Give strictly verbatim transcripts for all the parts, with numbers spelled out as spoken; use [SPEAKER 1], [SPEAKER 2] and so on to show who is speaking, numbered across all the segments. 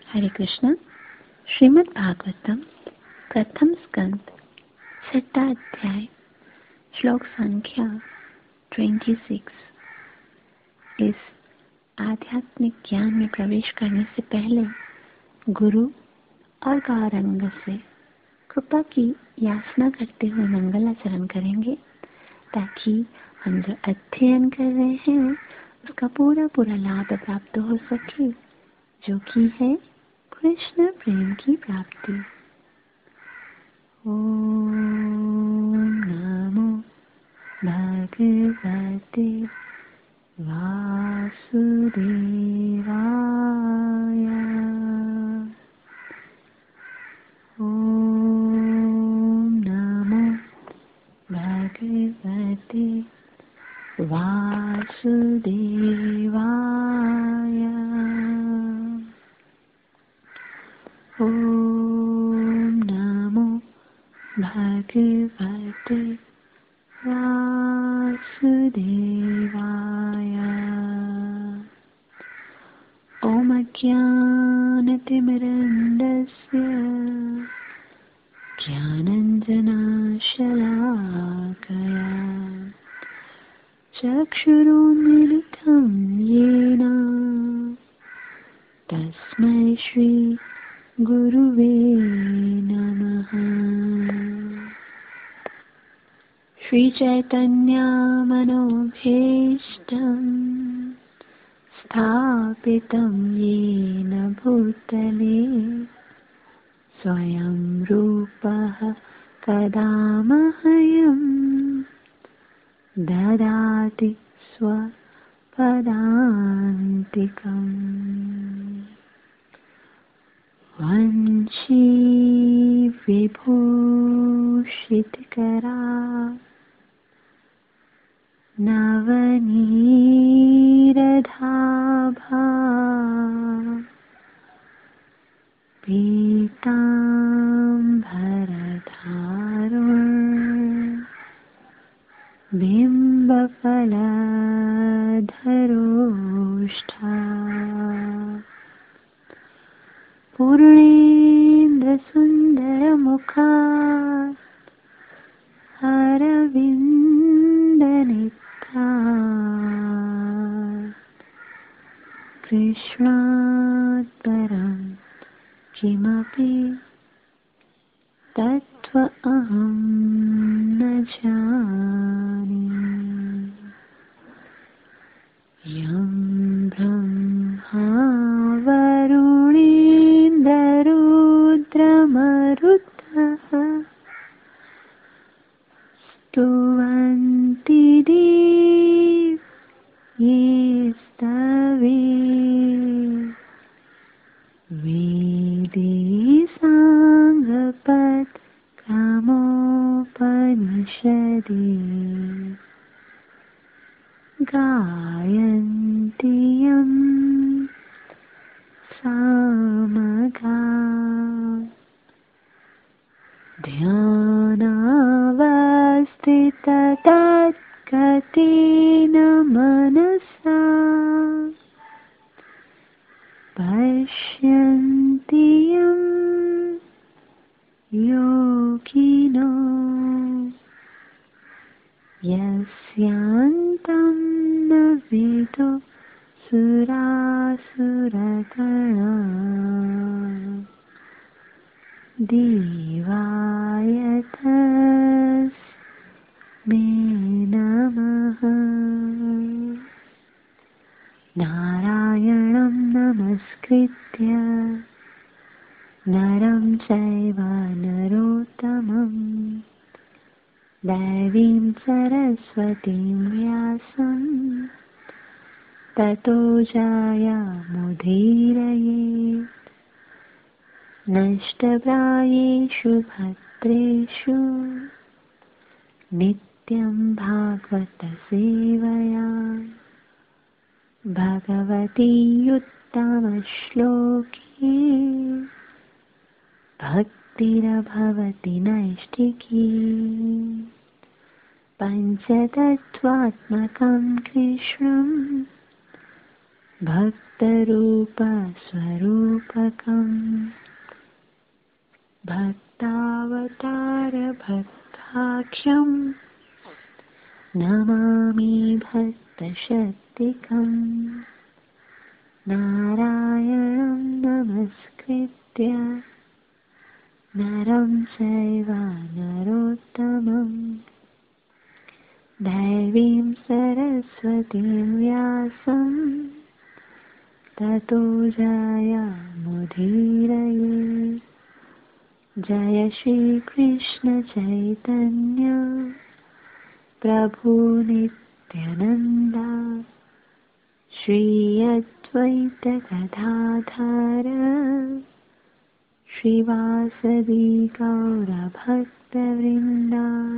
[SPEAKER 1] हरे कृष्ण। श्रीमद् भागवतम प्रथम स्कंद छठा अध्याय श्लोक संख्या छब्बीस। इस आध्यात्मिक ज्ञान में प्रवेश करने से पहले गुरु और गौरांग से कृपा की याचना करते हुए मंगलाचरण करेंगे, ताकि हम जो अध्ययन कर रहे हैं उसका पूरा पूरा लाभ प्राप्त हो सके, जो कि है कृष्ण प्रेम की प्राप्ति। ओम नमो भगवते वासुदेवाय। ओम नमो भगवते वासुदेवाय। ओम नमो भगवते वासुदेवाय। ओम अज्ञानतिमिरन्दस्य ज्ञानञ्जनशलाकया चक्षुरुन्मीलितं येन तस्मै श्री गुरुवे नमः। श्री चैतन्य मनोभीष्टं स्थापितं येन भूतले स्वयं रूपः कदा मह्यं ददाति स्वपदान्तिकम्। वंशी विभूषितकरा नवनीरदाभा पीताम्बरधारुण् बिम्बफलधरोष्ठा पूर्णेन्द्रसुन्दरमुखा अरविन्दनेत्रा कृष्णात् परं किमपि तत्त्वमहं न जाने। यं ब्रह्मा वरुणेन्द्ररुद्रमरुतः स्तुवन्ति देवैस्तवे वेदे साङ्गपदक्रमोपनिषदे गायन्ति यं सामगा ध्यानावस्थिततद्गतेन मनसा पश्यन्ति यं योगिनो यस्यान्तं न विदुः सुरासुरगणा। देवाय तस्मै नमः। नारायणं नमस्कृत्य नरं चैव नरोत्तमं देवीं सरस्वतीं व्यासं ततो जयमुदीरयेत्। नष्टप्रायेषु भद्रेषु नित्यं भागवत सेवया भगवती उत्तमश्लोके भक्तिरभवति नैष्ठिकी। पञ्चतत्त्वात्मकं कृष्णं भक्तरूप स्वरूपकम् भक्तावतार भक्ताख्यम् नमामि भक्तशक्तिकम् नारायणं नमस्कृत्य नरं चैव नरोत्तमम् दैवीं सरस्वतीं व्यासं ततो जयमुदीरये। जय श्री कृष्ण चैतन्य प्रभु नित्यानंद श्री अद्वैत गदाधर श्रीवासदि गौर भक्तवृंद।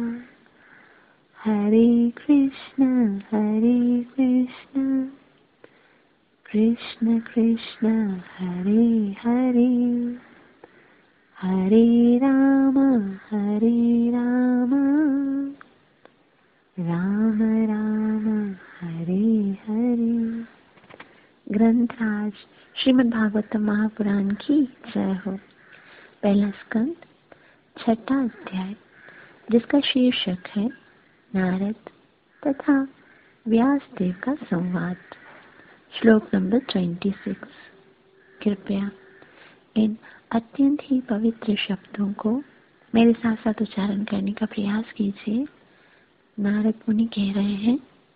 [SPEAKER 1] हरे कृष्ण हरे कृष्ण कृष्ण कृष्ण हरे हरे हरे राम हरे राम राम राम हरे हरे। ग्रंथराज श्रीमद् भागवतम महापुराण की जय हो। पहला स्कंद छठा अध्याय, जिसका शीर्षक है नारद तथा व्यासदेव का संवाद। श्लोक नंबर छब्बीस। कृपया इन अत्यंत ही पवित्र शब्दों को मेरे साथ साथ उच्चारण करने का प्रयास कीजिए। नारद मुनि कह रहे हैं,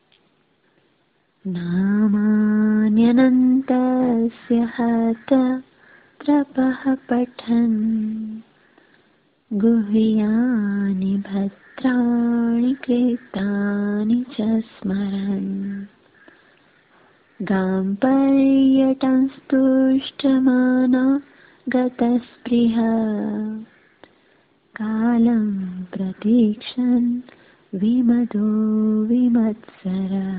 [SPEAKER 1] नामान्यनन्तस्य हत त्रपः पठन् गुह्यानि भद्राणि कृतानि च स्मरन् गाम्पर्यटंस्तुष्टमाना गतस्पृह कालं प्रतीक्षन् विमदो विमत्सरः।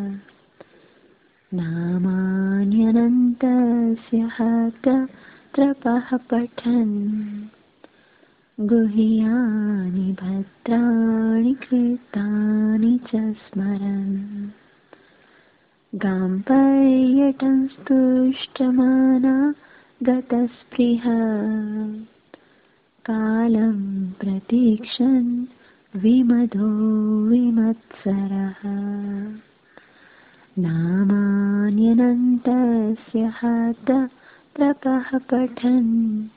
[SPEAKER 1] नामान्यनन्तस्य हत त्रपः पठन् गुह्यानि भद्राणि कृतानि च स्मरन् गाम्पर्यटंस्तुष्टमाना गतस्पृह कालं प्रतीक्षन् विमदो विमत्सरः। नामान्यनन्तस्य हत त्रपः पठन्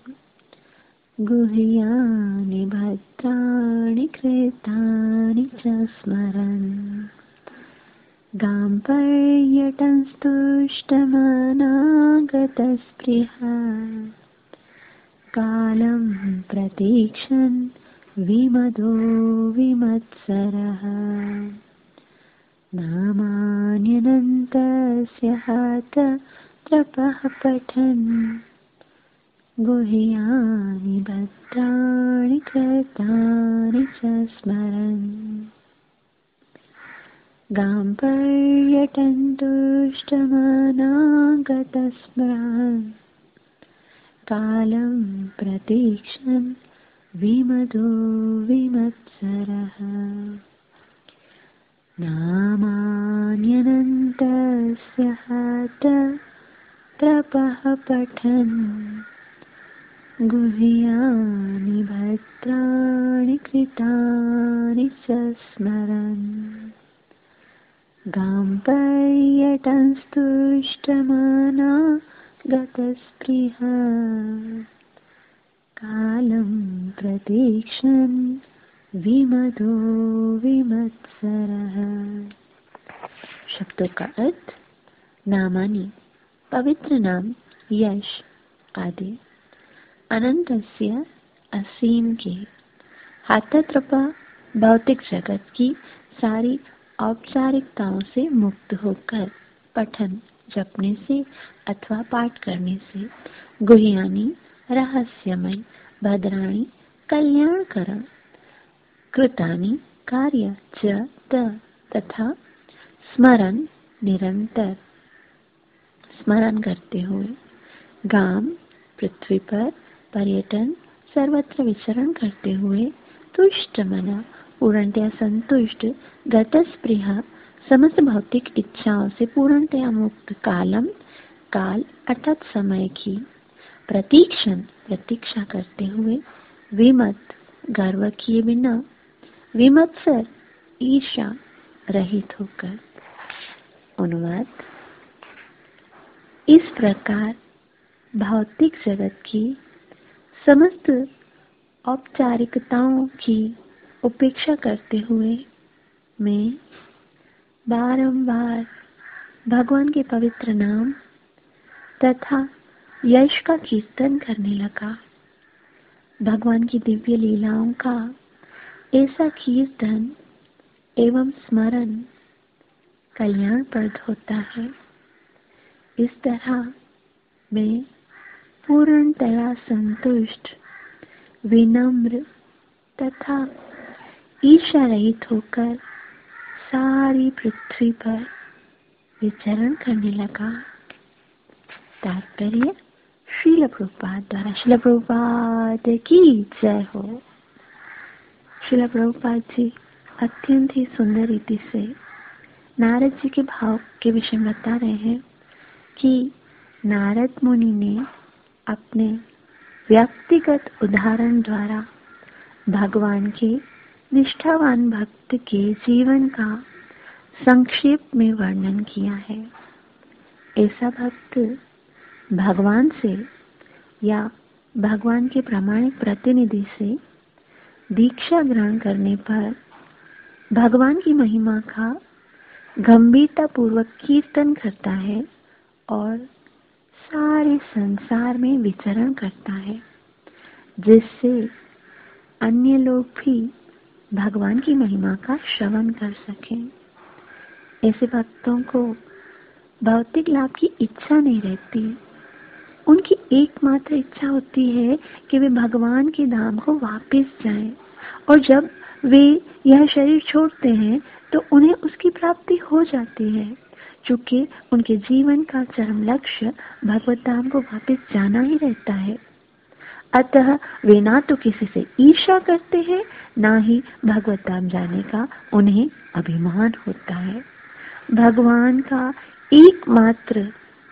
[SPEAKER 1] गुह्यानि भद्राणि कृतानि च स्मरन् गाम्पर्यटंस्तुष्टमाना गतस्पृह कालं प्रतीक्षन् विमदो विमत्सरः। नामान्यनन्तस्य हत त्रपः पठन् गुह्यानि भद्राणि कृतानि च स्मरन् गाम्पर्यटंस्तुष्टमाना गतस्पृह कालं प्रतीक्षन् विमदो विमत्सरः। नामान्यनन्तस्य हत त्रपः पठन् गुह्यानि भद्राणि कृतानि च स्मरन् गाम्पर्यटंस्तुष्टमाना गतस्पृह कालं प्रतीक्षन् विमदो विमत्सरः। शब्दों का अर्थ। नामानि पवित्र नाम, यश आदि। अनंतस्य असीम के। हाथत्रपा भौतिक जगत की सारी औपचारिकताओं से मुक्त होकर पठन जपने से अथवा पाठ करने से गुह्यानि रहस्यमय भद्राणि कल्याणकरण कृतानि कार्य च त तथा स्मरण निरंतर स्मरण करते हुए गाम पृथ्वी पर पर्यटन सर्वत्र विचरण करते हुए तुष्ट मना पूर्णतया संतुष्ट गतस्पृहा समस्त भौतिक इच्छाओं से पूर्णतया मुक्त कालम काल अर्थात समय की प्रतीक्षण प्रतीक्षा करते हुए विमत गर्व किए बिना विमत्सर ईर्षा रहित होकर। अनुवाद: इस प्रकार भौतिक जगत की समस्त औपचारिकताओं की उपेक्षा करते हुए मैं बारंबार भगवान के पवित्र नाम तथा यश का कीर्तन करने लगा। भगवान की दिव्य लीलाओं का ऐसा कीर्तन एवं स्मरण कल्याणप्रद होता है। इस तरह मैं पूर्णतया संतुष्ट, विनम्र तथा ईर्ष्या रहित होकर सारी पृथ्वी पर विचरण करने लगा। तात्पर्य: श्रील प्रभुपाद द्वारा। श्रील प्रभुपाद की जय हो। श्रील प्रभुपाद जी अत्यंत ही सुंदर रीति से नारद जी के भाव के विषय में बता रहे हैं कि नारद मुनि ने अपने व्यक्तिगत उदाहरण द्वारा भगवान के निष्ठावान भक्त के जीवन का संक्षेप में वर्णन किया है। ऐसा भक्त भगवान से या भगवान के प्रामाणिक प्रतिनिधि से दीक्षा ग्रहण करने पर भगवान की महिमा का गंभीरता पूर्वक कीर्तन करता है और सारे संसार में विचरण करता है, जिससे अन्य लोग भी भगवान की महिमा का श्रवण कर सकें। ऐसे भक्तों को भौतिक लाभ की इच्छा नहीं रहती। उनकी एकमात्र इच्छा होती है कि वे भगवान के धाम को वापस जाएं, और जब वे यह शरीर छोड़ते हैं तो उन्हें उसकी प्राप्ति हो जाती है, चूंकि उनके जीवन का चरम लक्ष्य भगवत धाम को वापस जाना ही रहता है। अतः वे ना तो किसी से ईर्ष्या करते हैं, ना ही भगवत धाम जाने का उन्हें अभिमान होता है। भगवान का एकमात्र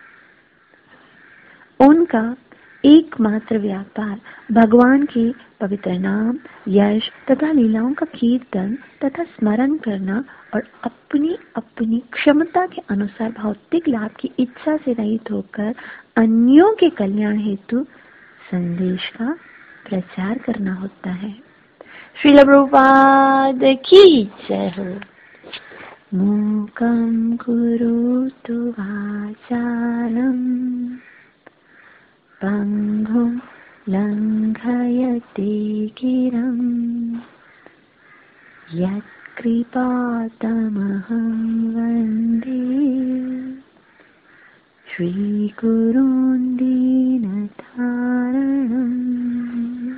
[SPEAKER 1] उनका एकमात्र व्यापार भगवान के पवित्र नाम, यश तथा लीलाओं का कीर्तन तथा स्मरण करना और अपनी अपनी क्षमता के अनुसार भौतिक लाभ की इच्छा से रहित होकर अन्यों के कल्याण हेतु संदेश का प्रचार करना होता है। श्रील प्रभुपाद की जय हो। मूकं करोतु वाचालं पंगुं लंघयते गिरं यत्कृपातमहं वन्दे श्रीगुरुं दीनतारणम्।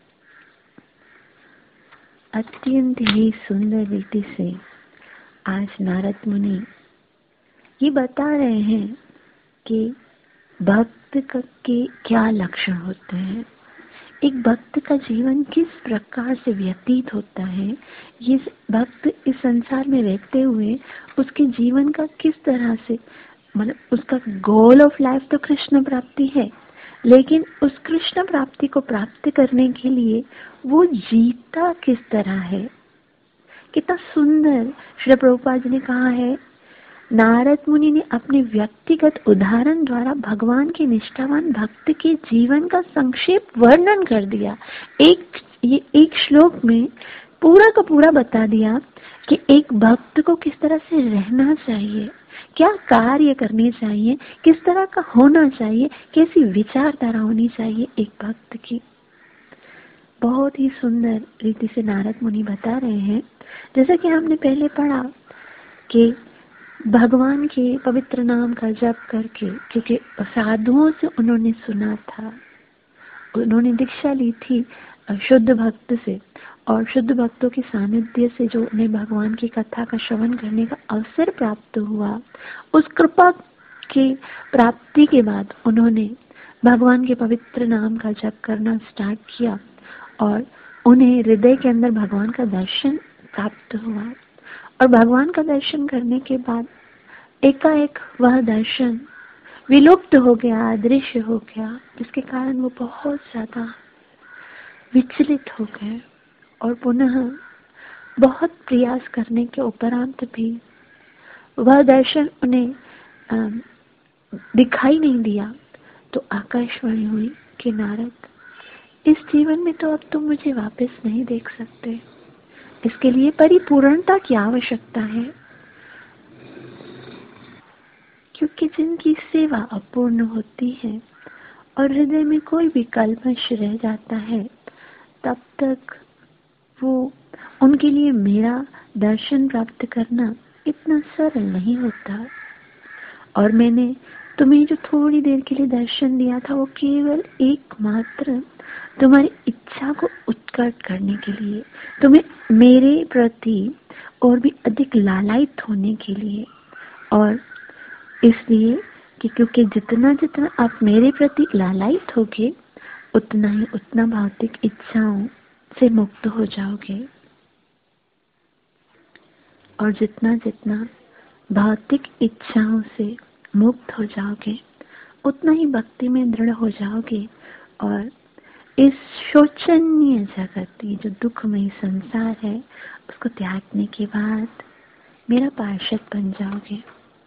[SPEAKER 1] अत्यंत ही सुंदर रीति से आज नारद मुनि ये बता रहे हैं कि भक्त के क्या लक्षण होते हैं, एक भक्त का जीवन किस प्रकार से व्यतीत होता है, ये भक्त इस संसार में रहते हुए उसके जीवन का किस तरह से, मतलब उसका गोल ऑफ लाइफ तो कृष्ण प्राप्ति है, लेकिन उस कृष्ण प्राप्ति को प्राप्त करने के लिए वो जीता किस तरह है। कितना सुंदर श्री प्रभुपाद जी ने कहा है, नारद मुनि ने अपने व्यक्तिगत उदाहरण द्वारा भगवान के निष्ठावान भक्त के जीवन का संक्षेप वर्णन कर दिया। एक ये एक श्लोक में पूरा का पूरा बता दिया कि एक भक्त को किस तरह से रहना चाहिए, क्या कार्य करने चाहिए, किस तरह का होना चाहिए, कैसी विचारधारा होनी चाहिए एक भक्त की। बहुत ही सुंदर रीति से नारद मुनि बता रहे हैं। जैसा कि हमने पहले पढ़ा कि भगवान के पवित्र नाम का जप करके, क्योंकि साधुओं से उन्होंने सुना था, उन्होंने दीक्षा ली थी शुद्ध भक्त से, और शुद्ध भक्तों के सानिध्य से जो उन्हें भगवान की कथा का श्रवण करने का अवसर प्राप्त हुआ, उस कृपा की प्राप्ति के बाद उन्होंने भगवान के पवित्र नाम का जप करना स्टार्ट किया और उन्हें हृदय के अंदर भगवान का दर्शन प्राप्त हुआ। और भगवान का दर्शन करने के बाद एकाएक वह दर्शन विलुप्त हो गया, अदृश्य हो गया, जिसके कारण वो बहुत ज्यादा विचलित हो गए और पुनः बहुत प्रयास करने के उपरांत भी वह दर्शन उन्हें दिखाई नहीं दिया। तो आकाशवाणी हुई कि नारद, इस जीवन में तो अब तुम मुझे वापस नहीं देख सकते, इसके लिए परिपूर्णता की आवश्यकता है, क्योंकि जिनकी सेवा अपूर्ण होती है और हृदय में कोई भी कल्मश रह जाता है, तब तक वो उनके लिए मेरा दर्शन प्राप्त करना इतना सरल नहीं होता। और मैंने तुम्हें जो थोड़ी देर के लिए दर्शन दिया था, वो केवल एकमात्र तुम्हारी इच्छा को उत्कट करने के लिए, तुम्हें मेरे प्रति और भी अधिक लालायित होने के लिए, और इसलिए कि क्योंकि जितना जितना आप मेरे प्रति लालायित होगे, उतना ही उतना भौतिक इच्छाओं से मुक्त हो जाओगे, और जितना जितना भौतिक इच्छाओं से मुक्त हो जाओगे, उतना ही भक्ति में दृढ़ हो जाओगे, और इस शोचनीय जगत, ये जो दुखमय संसार है, उसको त्यागने के बाद मेरा पार्षद बन जाओगे।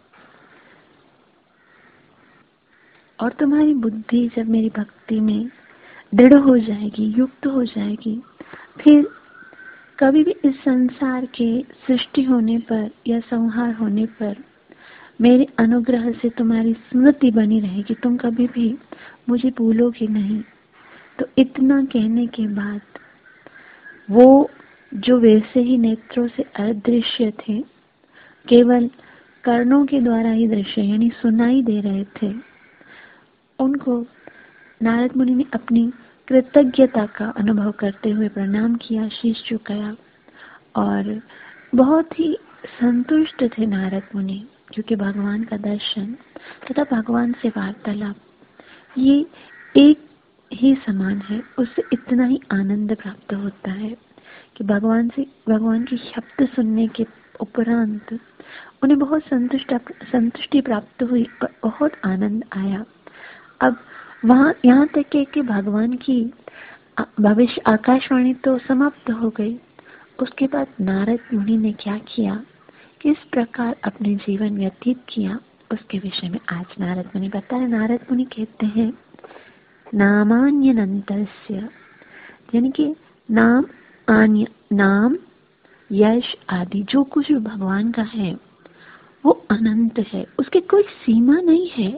[SPEAKER 1] और तुम्हारी बुद्धि जब मेरी भक्ति में दृढ़ हो जाएगी, युक्त हो जाएगी, फिर कभी भी इस संसार के सृष्टि होने पर या संहार होने पर मेरे अनुग्रह से तुम्हारी स्मृति बनी रहेगी, तुम कभी भी मुझे भूलोगे नहीं। तो इतना कहने के बाद वो जो वैसे ही नेत्रों से अदृश्य थे, केवल कर्णों के द्वारा ही दृश्य यानी सुनाई दे रहे थे, उनको नारद मुनि ने अपनी कृतज्ञता का अनुभव करते हुए प्रणाम किया, शीश झुकाया, और बहुत ही संतुष्ट थे नारद मुनि, क्योंकि भगवान का दर्शन तथा भगवान से वार्तालाप ये एक ही समान है। उससे इतना ही आनंद प्राप्त होता है कि भगवान से भगवान की शब्द सुनने के उपरांत उन्हें बहुत संतुष्ट संतुष्टि प्राप्त हुई और बहुत आनंद आया। अब वहाँ यहाँ तक है कि भगवान की भविष्य आकाशवाणी तो समाप्त हो गई। उसके बाद नारद मुनि ने क्या किया, किस प्रकार अपने जीवन व्यतीत किया, उसके विषय में आज नारद मुनि बताए। नारद मुनि कहते हैं, नामान्यनन्तस्य, यानी कि नाम अन्य, नाम यश आदि जो कुछ भी भगवान का है वो अनंत है, उसकी कोई सीमा नहीं है।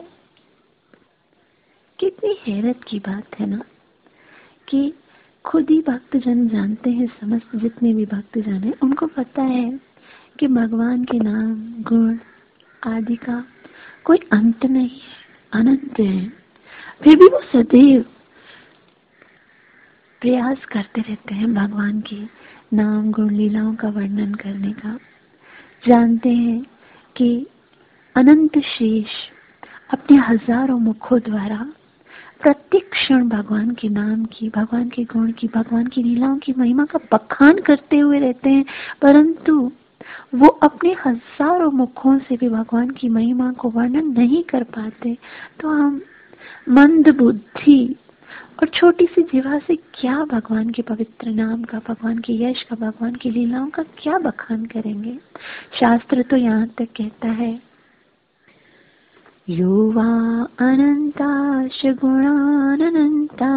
[SPEAKER 1] कितनी हैरत की बात है ना, कि खुद ही भक्तजन जानते हैं, समस्त जितने भी भक्तजन हैं उनको पता है कि भगवान के नाम गुण आदि का कोई अंत नहीं है, अनंत है। फिर भी वो सदैव प्रयास करते रहते हैं भगवान के नाम गुण लीलाओं का वर्णन करने का। जानते हैं कि अनंत शेष अपने हजारों मुखों द्वारा प्रत्येक क्षण भगवान के नाम की, भगवान के गुण की, भगवान की लीलाओं की महिमा का बखान करते हुए रहते हैं, परंतु वो अपने हजारों मुखों से भी भगवान की महिमा को वर्णन नहीं कर पाते। तो हम मंद बुद्धि और छोटी सी जीवा से क्या भगवान के पवित्र नाम का, भगवान के यश का, भगवान की लीलाओं का क्या बखान करेंगे। शास्त्र तो यहाँ तक कहता है, युवा अनंताश गुणानंता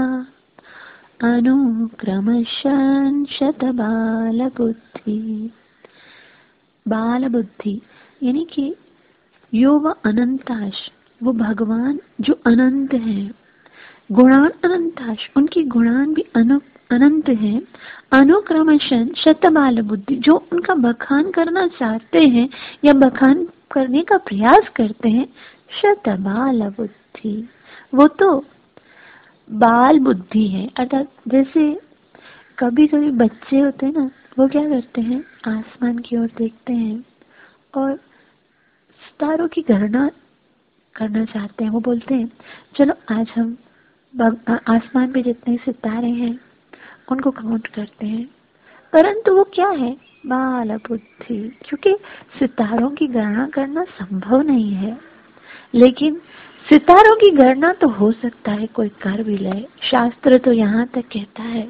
[SPEAKER 1] अनुक्रमशन शतबाल बुद्धि। बाल बुद्धि यानी कि युवा अनंताश, वो भगवान जो अनंत है, गुणान अनंताश, उनकी गुणान भी अनु अनंत है, अनुक्रमशन शतबाल बुद्धि, जो उनका बखान करना चाहते हैं या बखान करने का प्रयास करते हैं, शतबाल बुद्धि, वो तो बाल बुद्धि है। अर्थात जैसे कभी कभी बच्चे होते हैं ना, वो क्या करते हैं, आसमान की ओर देखते हैं और सितारों की गणना करना चाहते हैं। वो बोलते हैं चलो आज हम आसमान पे जितने सितारे हैं उनको काउंट करते हैं, परंतु वो क्या है, बाल बुद्धि, क्योंकि सितारों की गणना करना संभव नहीं है, लेकिन सितारों की गणना तो हो सकता है कोई कर भी ले। शास्त्र तो यहाँ तक कहता है,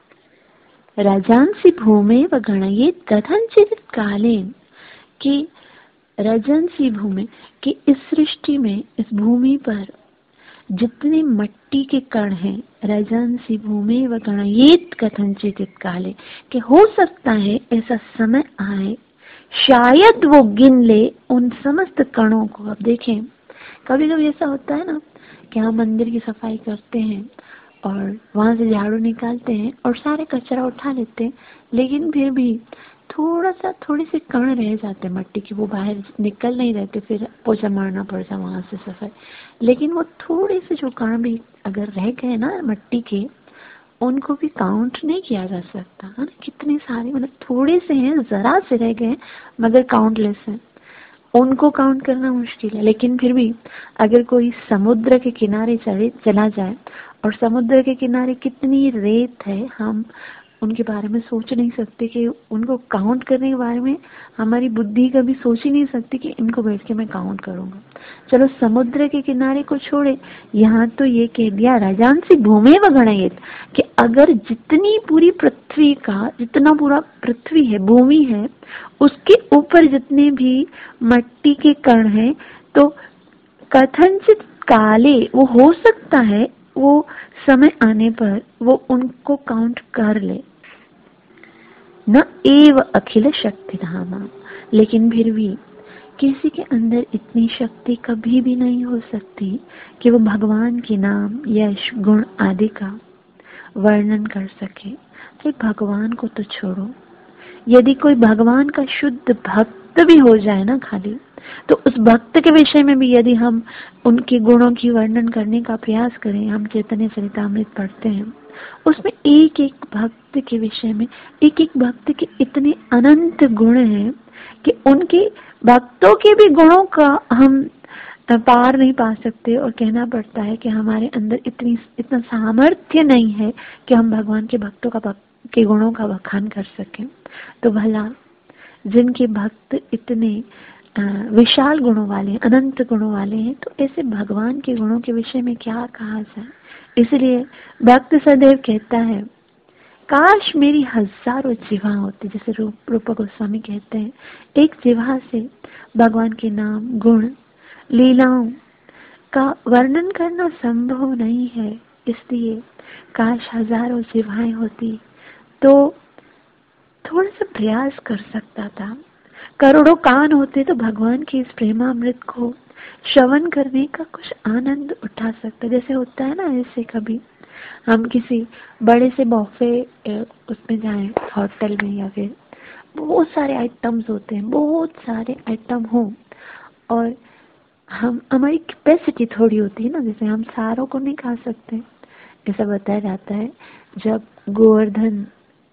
[SPEAKER 1] रजांसि भूमि व गणयेत कथंचित् कालेन, कि रजंसी भूमि, कि इस सृष्टि में, इस भूमि पर जितने मट्टी के कण हैं, रजंसी भूमि व गणयेत कथंचित् काले, कि हो सकता है ऐसा समय आए शायद वो गिन ले उन समस्त कणों को। अब देखें, कभी कभी ऐसा होता है ना कि हम मंदिर की सफाई करते हैं और वहां से झाड़ू निकालते हैं और सारे कचरा उठा लेते हैं, लेकिन फिर भी थोड़ा सा थोड़ी सी कण रह जाते हैं मट्टी की, वो बाहर निकल नहीं रहते, फिर पोछा मारना पड़ता वहां से सफाई। लेकिन वो थोड़े से जो कण भी अगर रह गए ना मट्टी के, उनको भी काउंट नहीं किया जा सकता है ना। कितने सारे, मतलब थोड़े से हैं, जरा से रह गए मगर काउंटलेस हैं, उनको काउंट करना मुश्किल है। लेकिन फिर भी अगर कोई समुद्र के किनारे चले चला जाए, और समुद्र के किनारे कितनी रेत है, हम उनके बारे में सोच नहीं सकते, कि उनको काउंट करने के बारे में हमारी बुद्धि कभी सोच ही नहीं सकती कि इनको बैठ के मैं काउंट करूंगा। चलो समुद्र के किनारे को छोड़े, यहाँ तो ये कह दिया रजांसि भूमि व गणयेत, कि अगर जितनी पूरी पृथ्वी का, जितना पूरा पृथ्वी है, भूमि है, उसके ऊपर जितने भी मट्टी के कण हैं, तो कथनचित काले, वो हो सकता है वो समय आने पर वो उनको काउंट कर ले। न एव अखिल शक्ति धामा, लेकिन फिर भी किसी के अंदर इतनी शक्ति कभी भी नहीं हो सकती कि वो भगवान के नाम, यश, गुण आदि का वर्णन कर सके। तो भगवान को तो छोड़ो, यदि कोई भगवान का शुद्ध भक्त भी हो जाए ना खाली, तो उस भक्त के विषय में भी यदि हम उनके गुणों की वर्णन करने का प्रयास करें, हम चैतन्य चरितामृत पढ़ते हैं, उसमें एक एक भक्त के विषय में, एक एक भक्त के इतने अनंत गुण हैं कि उनके भक्तों के भी गुणों का हम पार नहीं पा सकते, और कहना पड़ता है कि हमारे अंदर इतनी इतना सामर्थ्य नहीं है कि हम भगवान के भक्तों का के गुणों का बखान कर सकें। तो भला जिनके भक्त इतने विशाल गुणों वाले, अनंत गुणों वाले हैं, तो ऐसे भगवान के गुणों के विषय में क्या कहा जाए। इसलिए भक्त सदैव कहता है, काश मेरी हजारों जिह्वा होती, जैसे रूप रूप गोस्वामी कहते हैं, एक जिह्वा से भगवान के नाम, गुण, लीलाओं का वर्णन करना संभव नहीं है, इसलिए काश हजारों जिह्वाएं होती तो थोड़ा सा प्रयास कर सकता था। करोड़ों कान होते तो भगवान के इस प्रेमामृत को श्रवण करने का कुछ आनंद उठा सकता। जैसे होता है ना, ऐसे कभी हम किसी बड़े से बॉफे उसमें जाएं, होटल में, या फिर बहुत सारे आइटम्स होते हैं, बहुत सारे आइटम हो, और हम हमारी कैपेसिटी थोड़ी होती है ना, जैसे हम सारों को नहीं खा सकते। ऐसा बताया जाता है जब गोवर्धन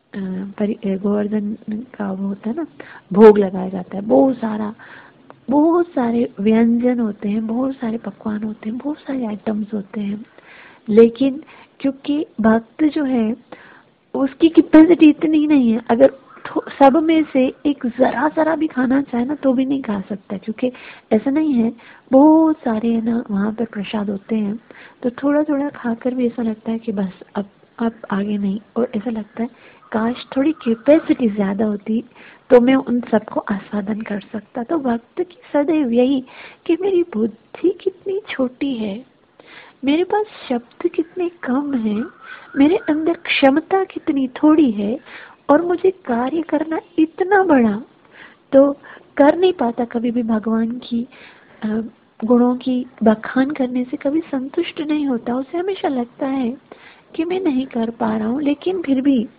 [SPEAKER 1] गोवर्धन का वो होता है ना, भोग लगाया जाता है, बहुत सारा बहुत सारे व्यंजन होते हैं, बहुत सारे पकवान होते हैं, बहुत सारे आइटम्स होते हैं, लेकिन क्योंकि भक्त जो है उसकी कैपेसिटी इतनी नहीं है, अगर सब में से एक जरा जरा भी खाना चाहे ना तो भी नहीं खा सकता, क्योंकि ऐसा नहीं है, बहुत सारे है ना वहाँ पर प्रसाद होते हैं, तो थोड़ा थोड़ा खाकर भी ऐसा लगता है कि बस अब अब आगे नहीं, और ऐसा लगता है काश थोड़ी कैपेसिटी ज्यादा होती तो मैं उन सबको आस्वादन कर सकता। तो भक्त की सदैव यही कि मेरी बुद्धि कितनी छोटी है, मेरे पास शब्द कितने कम हैं, मेरे अंदर क्षमता कितनी थोड़ी है, और मुझे कार्य करना इतना बड़ा, तो कर नहीं पाता कभी भी भगवान की गुणों की बखान करने से कभी संतुष्ट नहीं होता। उसे हमेशा लगता है कि मैं नहीं कर पा रहा हूँ, लेकिन फिर भी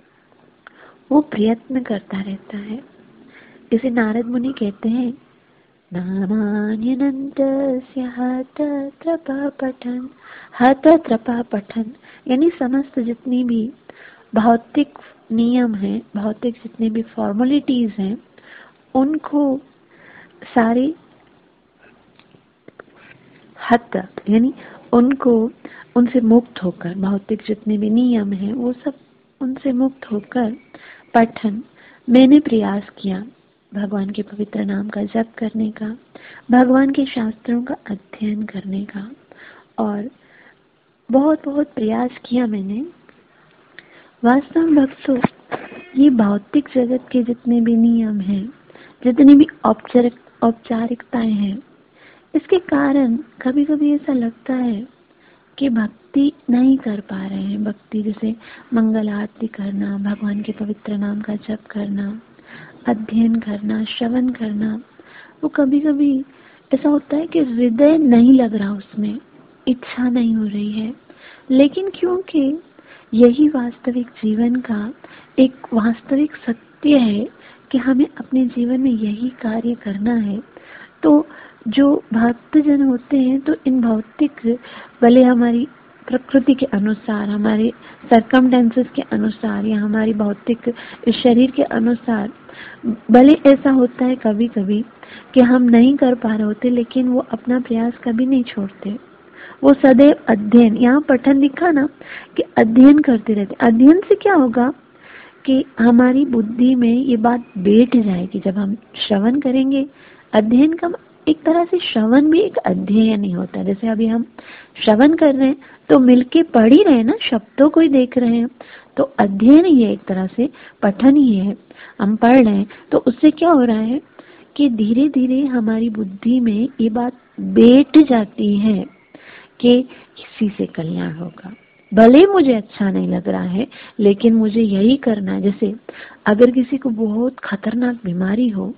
[SPEAKER 1] वो प्रयत्न करता रहता है। इसे नारद मुनि कहते हैं, नामान्यनन्तस्य हत त्रपा पठन, हत त्रपा पठन, यानी समस्त जितनी भी भौतिक नियम है, भौतिक जितने भी फॉर्मेलिटीज हैं, उनको सारी हत यानी उनको उनसे मुक्त होकर, भौतिक जितने भी नियम हैं वो सब उनसे मुक्त होकर, पठन मैंने प्रयास किया भगवान के पवित्र नाम का जप करने का, भगवान के शास्त्रों का अध्ययन करने का, और बहुत बहुत प्रयास किया मैंने। वास्तव में भक्तों, ये भौतिक जगत के जितने भी नियम हैं, जितनी भी औपचारिक औपचारिकताएं हैं, इसके कारण कभी कभी ऐसा लगता है कि भक्ति नहीं कर पा रहे हैं। भक्ति जैसे मंगल आरती करना, भगवान के पवित्र नाम का जप करना, अध्ययन करना, श्रवण करना, वो कभी कभी ऐसा होता है कि हृदय नहीं लग रहा, उसमें इच्छा नहीं हो रही है। लेकिन क्योंकि यही वास्तविक जीवन का एक वास्तविक सत्य है कि हमें अपने जीवन में यही कार्य करना है, तो जो भक्तजन होते हैं तो इन भौतिक, भले हमारी प्रकृति के अनुसार, हमारे सर्कमस्टेंसेस के अनुसार या हमारी भौतिक शरीर के अनुसार, भले ऐसा होता है कभी कभी कि हम नहीं कर पा रहे होते, लेकिन वो अपना प्रयास कभी नहीं छोड़ते। वो सदैव अध्ययन, यहाँ पठन लिखा ना कि अध्ययन करते रहते। अध्ययन से क्या होगा कि हमारी बुद्धि में ये बात बैठ जाएगी। जब हम श्रवण करेंगे, अध्ययन का एक तरह से श्रवण भी एक अध्ययन ही होता है। जैसे अभी हम श्रवण कर रहे हैं तो मिलके पढ़ ही रहे हैं ना, शब्दों को ही देख रहे हैं, तो अध्ययन ही है, एक तरह से पठन ही है। हम पढ़ रहे हैं तो उससे क्या हो रहा है कि धीरे धीरे हमारी बुद्धि में ये बात बैठ जाती है कि इसी से कल्याण होगा। भले मुझे अच्छा नहीं लग रहा है, लेकिन मुझे यही करना है। जैसे अगर किसी को बहुत खतरनाक बीमारी हो,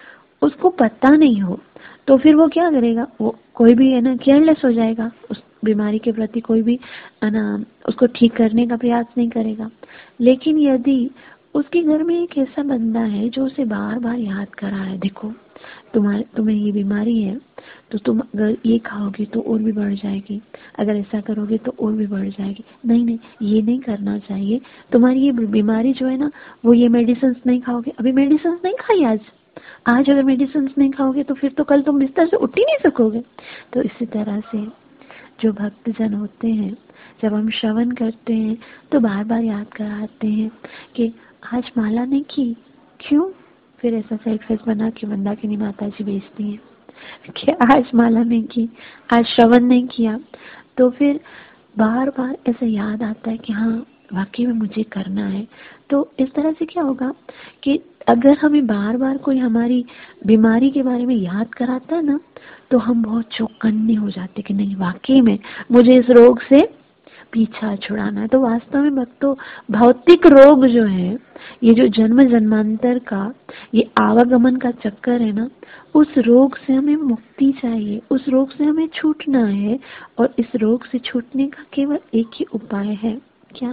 [SPEAKER 1] उसको पता नहीं हो, तो फिर वो क्या करेगा, वो कोई भी है ना केयरलेस हो जाएगा उस बीमारी के प्रति, कोई भी है ना उसको ठीक करने का प्रयास नहीं करेगा। लेकिन यदि उसके घर में एक ऐसा बंदा है जो उसे बार बार याद कर रहा है, देखो तुम्हारे तुम्हें ये बीमारी है, तो तुम अगर ये खाओगे तो और भी बढ़ जाएगी, अगर ऐसा करोगे तो और भी बढ़ जाएगी, नहीं नहीं ये नहीं करना चाहिए, तुम्हारी ये बीमारी जो है ना, वो ये मेडिसिन नहीं खाओगे, अभी मेडिसिन नहीं खाई आज आज अगर मेडिसिन नहीं खाओगे तो फिर तो कल तुम बिस्तर से उठ ही नहीं सकोगे। तो इसी तरह से जो भक्तजन होते हैं, जब हम श्रवण करते हैं तो बार बार याद कराते हैं कि आज माला नहीं की, क्यों? फिर ऐसा साइड फेस बना के मंदाकिनी माता जी बेचती हैं कि आज माला नहीं की, आज श्रवण नहीं किया, तो फिर बार बार ऐसा याद आता है कि हाँ वाकई में मुझे करना है। तो इस तरह से क्या होगा कि अगर हमें बार बार कोई हमारी बीमारी के बारे में याद कराता है ना, तो हम बहुत चौकन्ने हो जाते कि नहीं वाकई में मुझे इस रोग से पीछा छुड़ाना है। तो वास्तव में भक्तों, भौतिक रोग जो है, ये जो जन्म जन्मांतर का ये आवागमन का चक्कर है ना, उस रोग से हमें मुक्ति चाहिए, उस रोग से हमें छूटना है। और इस रोग से छूटने का केवल एक ही उपाय है, क्या?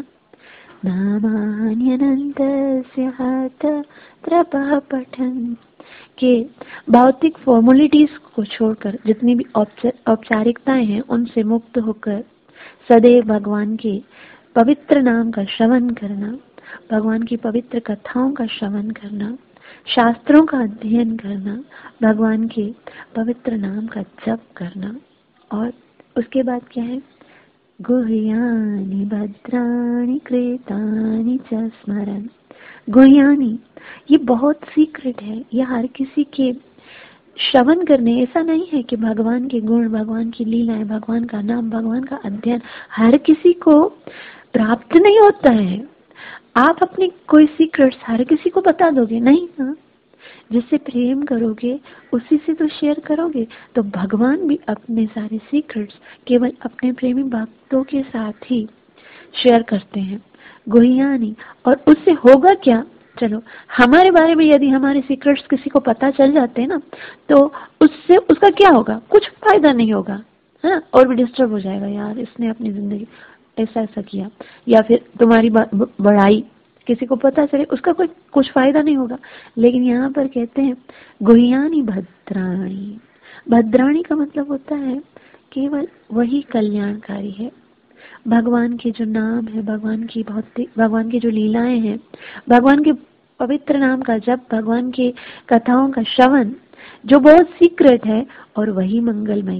[SPEAKER 1] नामान्यनन्तस्य हातत्रपः पठन्, के भौतिक फॉर्मेलिटीज को छोड़कर, जितनी भी औपचारिकताएं हैं उनसे मुक्त होकर सदैव भगवान के पवित्र नाम का श्रवण करना, भगवान की पवित्र कथाओं का श्रवण करना, शास्त्रों का अध्ययन करना, भगवान के पवित्र नाम का जप करना। और उसके बाद क्या है? गुह्यानि भद्राणि कृतानि च स्मरन्। गुह्यानि, ये बहुत सीक्रेट है, ये हर किसी के श्रवण करने, ऐसा नहीं है कि भगवान के गुण, भगवान की लीलाएं, भगवान का नाम, भगवान का अध्ययन हर किसी को प्राप्त नहीं होता है। आप अपनी कोई सीक्रेट्स हर किसी को बता दोगे नहीं ना, जिससे प्रेम करोगे उसी से तो शेयर करोगे। तो भगवान भी अपने सारे सीक्रेट्स केवल अपने प्रेमी भक्तों के साथ ही शेयर करते हैं। गुह्यानि, और उससे होगा क्या? चलो, हमारे बारे में यदि हमारे सीक्रेट्स किसी को पता चल जाते हैं ना, तो उससे उसका क्या होगा? कुछ फायदा नहीं होगा, है, और भी डिस्टर्ब हो जाएगा, यार इसने अपनी जिंदगी ऐसा ऐसा किया, या फिर तुम्हारी बड़ाई किसी को पता चले, उसका कोई कुछ फायदा नहीं होगा। लेकिन यहाँ पर कहते हैं गुह्यानि भद्राणि। भद्राणि का मतलब होता है केवल वही कल्याणकारी है। भगवान के जो नाम है, भगवान की भौतिक, भगवान की जो लीलाएं हैं, भगवान के पवित्र नाम का जप, भगवान के कथाओं का श्रवण, जो बहुत सीक्रेट है और वही मंगलमय है,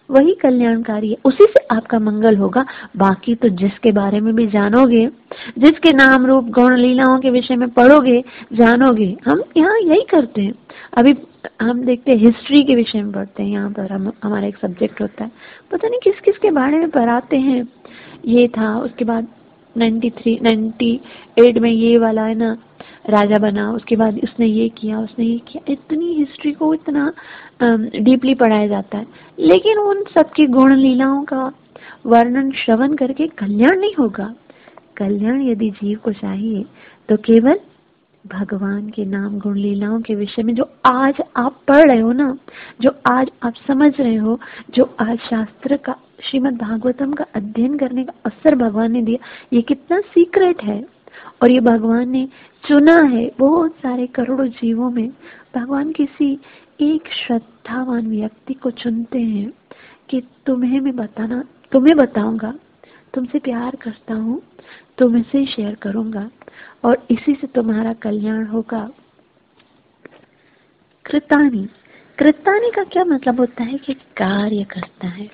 [SPEAKER 1] वही कल्याणकारी है, उसी से आपका मंगल होगा। बाकी तो जिसके बारे में भी जानोगे, जिसके नाम रूप गुण लीलाओं के विषय में पढ़ोगे, जानोगे, हम यहाँ यही करते हैं। अभी हम देखते हैं हिस्ट्री के विषय में पढ़ते हैं, यहाँ पर हम हमारा एक सब्जेक्ट होता है, पता नहीं किस किस के बारे में पढ़ाते हैं। ये था, उसके बाद नाइन्टी थ्री नाइन्टी एट में ये वाला है ना राजा बना, उसके बाद उसने ये किया, उसने ये किया। इतनी हिस्ट्री को इतना डीपली पढ़ाया जाता है, लेकिन उन सबकी गुण लीलाओं का वर्णन श्रवण करके कल्याण नहीं होगा। कल्याण यदि जीव को चाहिए तो केवल भगवान के नाम गुण लीलाओं के विषय में जो आज आप पढ़ रहे हो ना, जो आज आप समझ रहे हो, जो आज शास्त्र का, श्रीमद् भागवतम का अध्ययन करने का अवसर भगवान ने दिया, ये कितना सीक्रेट है। और ये भगवान ने चुना है, बहुत सारे करोड़ों जीवों में भगवान किसी एक श्रद्धावान व्यक्ति को चुनते हैं कि तुम्हें मैं बताना, तुम्हें बताऊंगा, तुमसे प्यार करता हूँ, तुमसे शेयर करूंगा और इसी से तुम्हारा कल्याण होगा। कृतानी, कृतानी का क्या मतलब होता है कि कार्य करता है,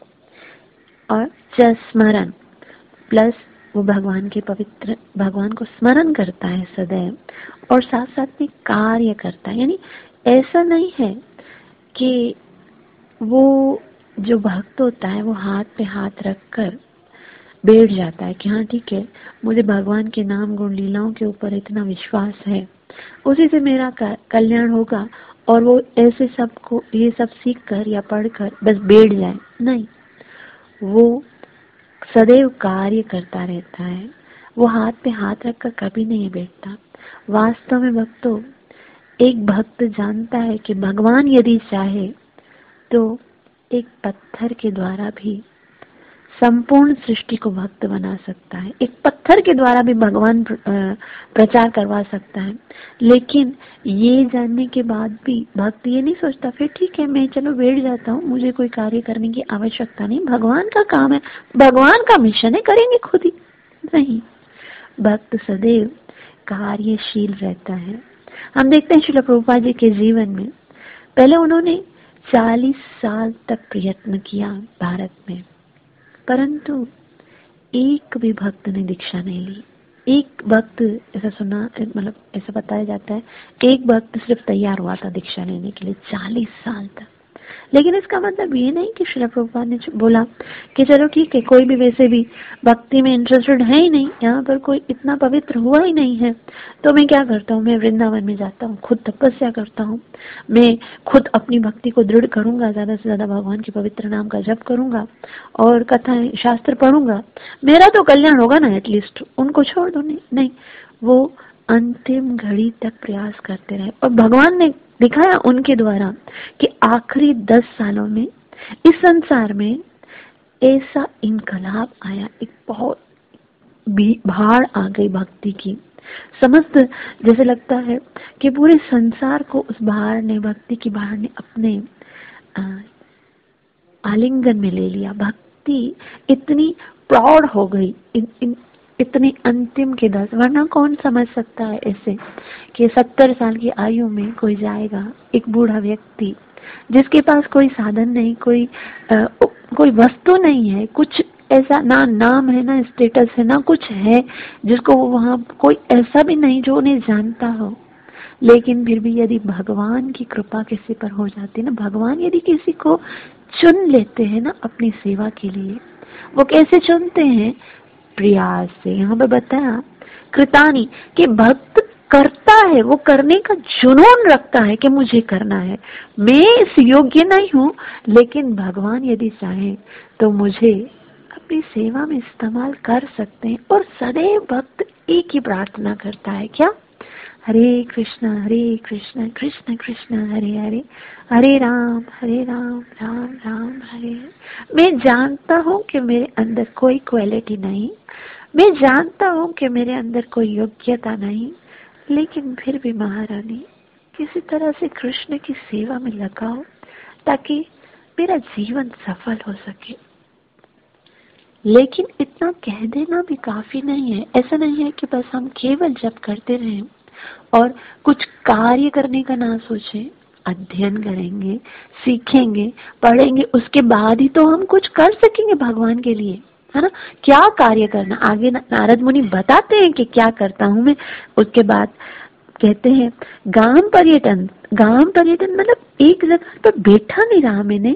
[SPEAKER 1] और स्मरण प्लस वो भगवान के पवित्र, भगवान को स्मरण करता है सदैव, और साथ साथ में कार्य करता है। यानी ऐसा नहीं है कि वो जो भक्त होता है वो हाथ पे हाथ रखकर बैठ जाता है कि हाँ ठीक है, मुझे भगवान के नाम गुण लीलाओं के ऊपर इतना विश्वास है, उसी से मेरा कल्याण होगा, और वो ऐसे सबको ये सब सीख कर या पढ़कर बस बैठ जाए। नहीं, वो सदैव कार्य करता रहता है, वो हाथ पे हाथ रखकर कभी नहीं बैठता। वास्तव में भक्तों, एक भक्त जानता है कि भगवान यदि चाहे तो एक पत्थर के द्वारा भी संपूर्ण सृष्टि को भक्त बना सकता है, एक पत्थर के द्वारा भी भगवान प्रचार करवा सकता है। लेकिन ये जानने के बाद भी भक्त ये नहीं सोचता फिर ठीक है मैं चलो बैठ जाता हूँ, मुझे कोई कार्य करने की आवश्यकता नहीं, भगवान का काम है, भगवान का मिशन है, करेंगे खुद ही। नहीं, भक्त सदैव कार्यशील रहता है। हम देखते हैं श्रील प्रभुपाद जी के जीवन में, पहले उन्होंने चालीस साल तक प्रयत्न किया भारत में, परंतु एक भी भक्त ने दीक्षा नहीं ली। एक भक्त, ऐसा सुना, मतलब ऐसा बताया जाता है, एक भक्त सिर्फ तैयार हुआ था दीक्षा लेने के लिए चालीस साल तक। लेकिन इसका मतलब ये नहीं कि श्रील प्रभुपाद ने बोला कि चलो ठीक है, कोई भी वैसे भी भक्ति में इंटरेस्टेड है ही नहीं, यहाँ पर कोई इतना पवित्र हुआ ही नहीं है, तो मैं क्या करता हूँ, मैं वृंदावन में जाता हूँ, खुद तपस्या करता हूँ, मैं खुद अपनी भक्ति को दृढ़ करूंगा, ज्यादा से ज्यादा भगवान के पवित्र नाम का जप करूंगा और कथाएं शास्त्र पढ़ूंगा, मेरा तो कल्याण होगा ना एटलीस्ट, उनको छोड़ दो। नहीं, नहीं, वो अंतिम घड़ी तक प्रयास करते रहे, और भगवान ने दिखाया उनके द्वारा कि आखिरी दस सालों में इस संसार में ऐसा इनकलाब आया, एक बहुत भाड़ आ गई भक्ति की, समस्त जैसे लगता है कि पूरे संसार को उस भाड़ ने, भक्ति की भाड़ ने अपने आलिंगन में ले लिया। भक्ति इतनी प्रौढ़ हो गई इन, इन इतने अंतिम के दस, वरना कौन समझ सकता है ऐसे कि सत्तर साल की आयु में कोई जाएगा, एक बूढ़ा व्यक्ति जिसके पास कोई साधन नहीं, कोई आ, कोई वस्तु नहीं है, कुछ ऐसा ना नाम है ना स्टेटस है ना कुछ है, जिसको वहाँ कोई ऐसा भी नहीं जो उन्हें जानता हो, लेकिन फिर भी यदि भगवान की कृपा किसी पर हो जाती है ना, भगवान यदि किसी को चुन लेते हैं ना अपनी सेवा के लिए, वो कैसे चुनते हैं, प्रयास से। यहाँ पे बताया कृतानी कि भक्त करता है, वो करने का जुनून रखता है कि मुझे करना है, मैं इस योग्य नहीं हूँ, लेकिन भगवान यदि चाहे तो मुझे अपनी सेवा में इस्तेमाल कर सकते हैं। और सदैव भक्त एक ही प्रार्थना करता है, क्या, हरे कृष्णा हरे कृष्णा कृष्ण कृष्ण हरे हरे, हरे राम हरे राम राम राम हरे हरे। मैं जानता हूँ कि मेरे अंदर कोई क्वालिटी नहीं, मैं जानता हूँ कि मेरे अंदर कोई योग्यता नहीं, लेकिन फिर भी महारानी किसी तरह से कृष्ण की सेवा में लगाओ ताकि मेरा जीवन सफल हो सके। लेकिन इतना कह देना भी काफी नहीं है। ऐसा नहीं है कि बस हम केवल जप करते रहें और कुछ कार्य करने का ना सोचें। अध्ययन करेंगे, सीखेंगे, पढ़ेंगे, उसके बाद ही तो हम कुछ कर सकेंगे भगवान के लिए, है ना। क्या कार्य करना, आगे नारद मुनि बताते हैं कि क्या करता हूं मैं। उसके बाद कहते हैं गांव पर्यटन। गांव पर्यटन मतलब एक जगह पर बैठा नहीं रहा, मैंने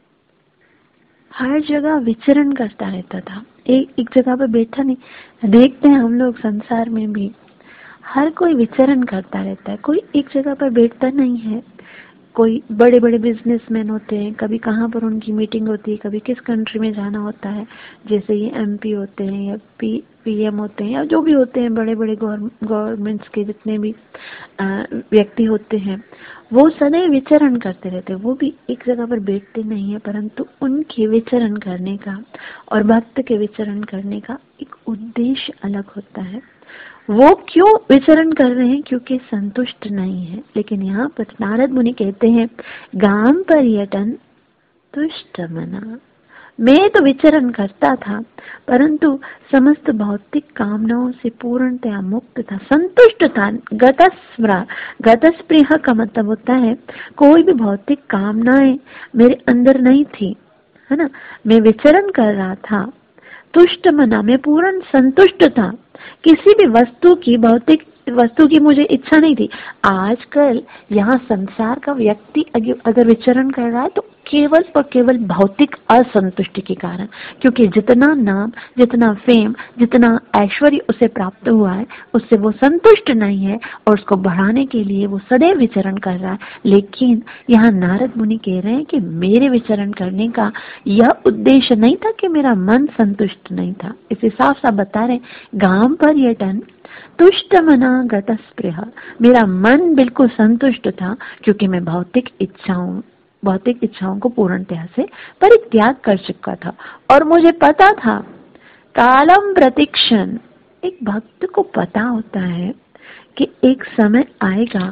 [SPEAKER 1] हर जगह विचरण करता रहता था, एक एक जगह पर बैठा नहीं। देखते हैं हम लोग संसार में भी हर कोई विचरण करता रहता है, कोई एक जगह पर बैठता नहीं है। कोई बड़े बड़े बिजनेसमैन होते हैं, कभी कहाँ पर उनकी मीटिंग होती है, कभी किस कंट्री में जाना होता है, जैसे ये एमपी होते हैं या पी पीएम होते हैं या जो भी होते हैं, बड़े बड़े गवर्नमेंट्स के जितने भी आ, व्यक्ति होते हैं, वो सदैव विचरण करते रहते हैं। वो भी एक जगह पर बैठते नहीं है, परंतु उनके विचरण करने का और भक्त के विचरण करने का एक उद्देश्य अलग होता है। वो क्यों विचरण कर रहे हैं? क्योंकि संतुष्ट नहीं है। लेकिन यहाँ पर नारद मुनि कहते हैं गाम पर्यटन तुष्ट मना। मैं तो विचरण करता था, परंतु समस्त भौतिक कामनाओं से पूर्णतया मुक्त था, संतुष्ट था। गतस्मृह, गतस्पृह का मतलब होता है कोई भी भौतिक कामनाएं मेरे अंदर नहीं थी, है ना। मैं विचरण कर रहा था, तुष्ट मना, मैं पूर्ण संतुष्ट था। किसी भी वस्तु की, भौतिक वस्तु की मुझे इच्छा नहीं थी। आजकल यहाँ संसार का व्यक्ति अगर विचरण कर रहा है तो केवल और केवल भौतिक असंतुष्टि के कारण, क्योंकि जितना नाम, जितना फेम, जितना ऐश्वर्य उसे प्राप्त हुआ है, उससे वो संतुष्ट नहीं है और उसको बढ़ाने के लिए वो सदैव विचरण कर रहा है। लेकिन यहाँ नारद मुनि कह रहे हैं कि मेरे विचरण करने का यह उद्देश्य नहीं था कि मेरा मन संतुष्ट नहीं था। इसे साफ साफ बता रहे, गांव पर्यटन तुष्ट मना गतस्पृह, मेरा मन बिल्कुल संतुष्ट था, क्योंकि मैं भौतिक इच्छाओं भौतिक इच्छाओं को पूर्णतया से परित्याग कर चुका था। और मुझे पता था कालम प्रतीक्षण, एक भक्त को पता होता है कि एक समय आएगा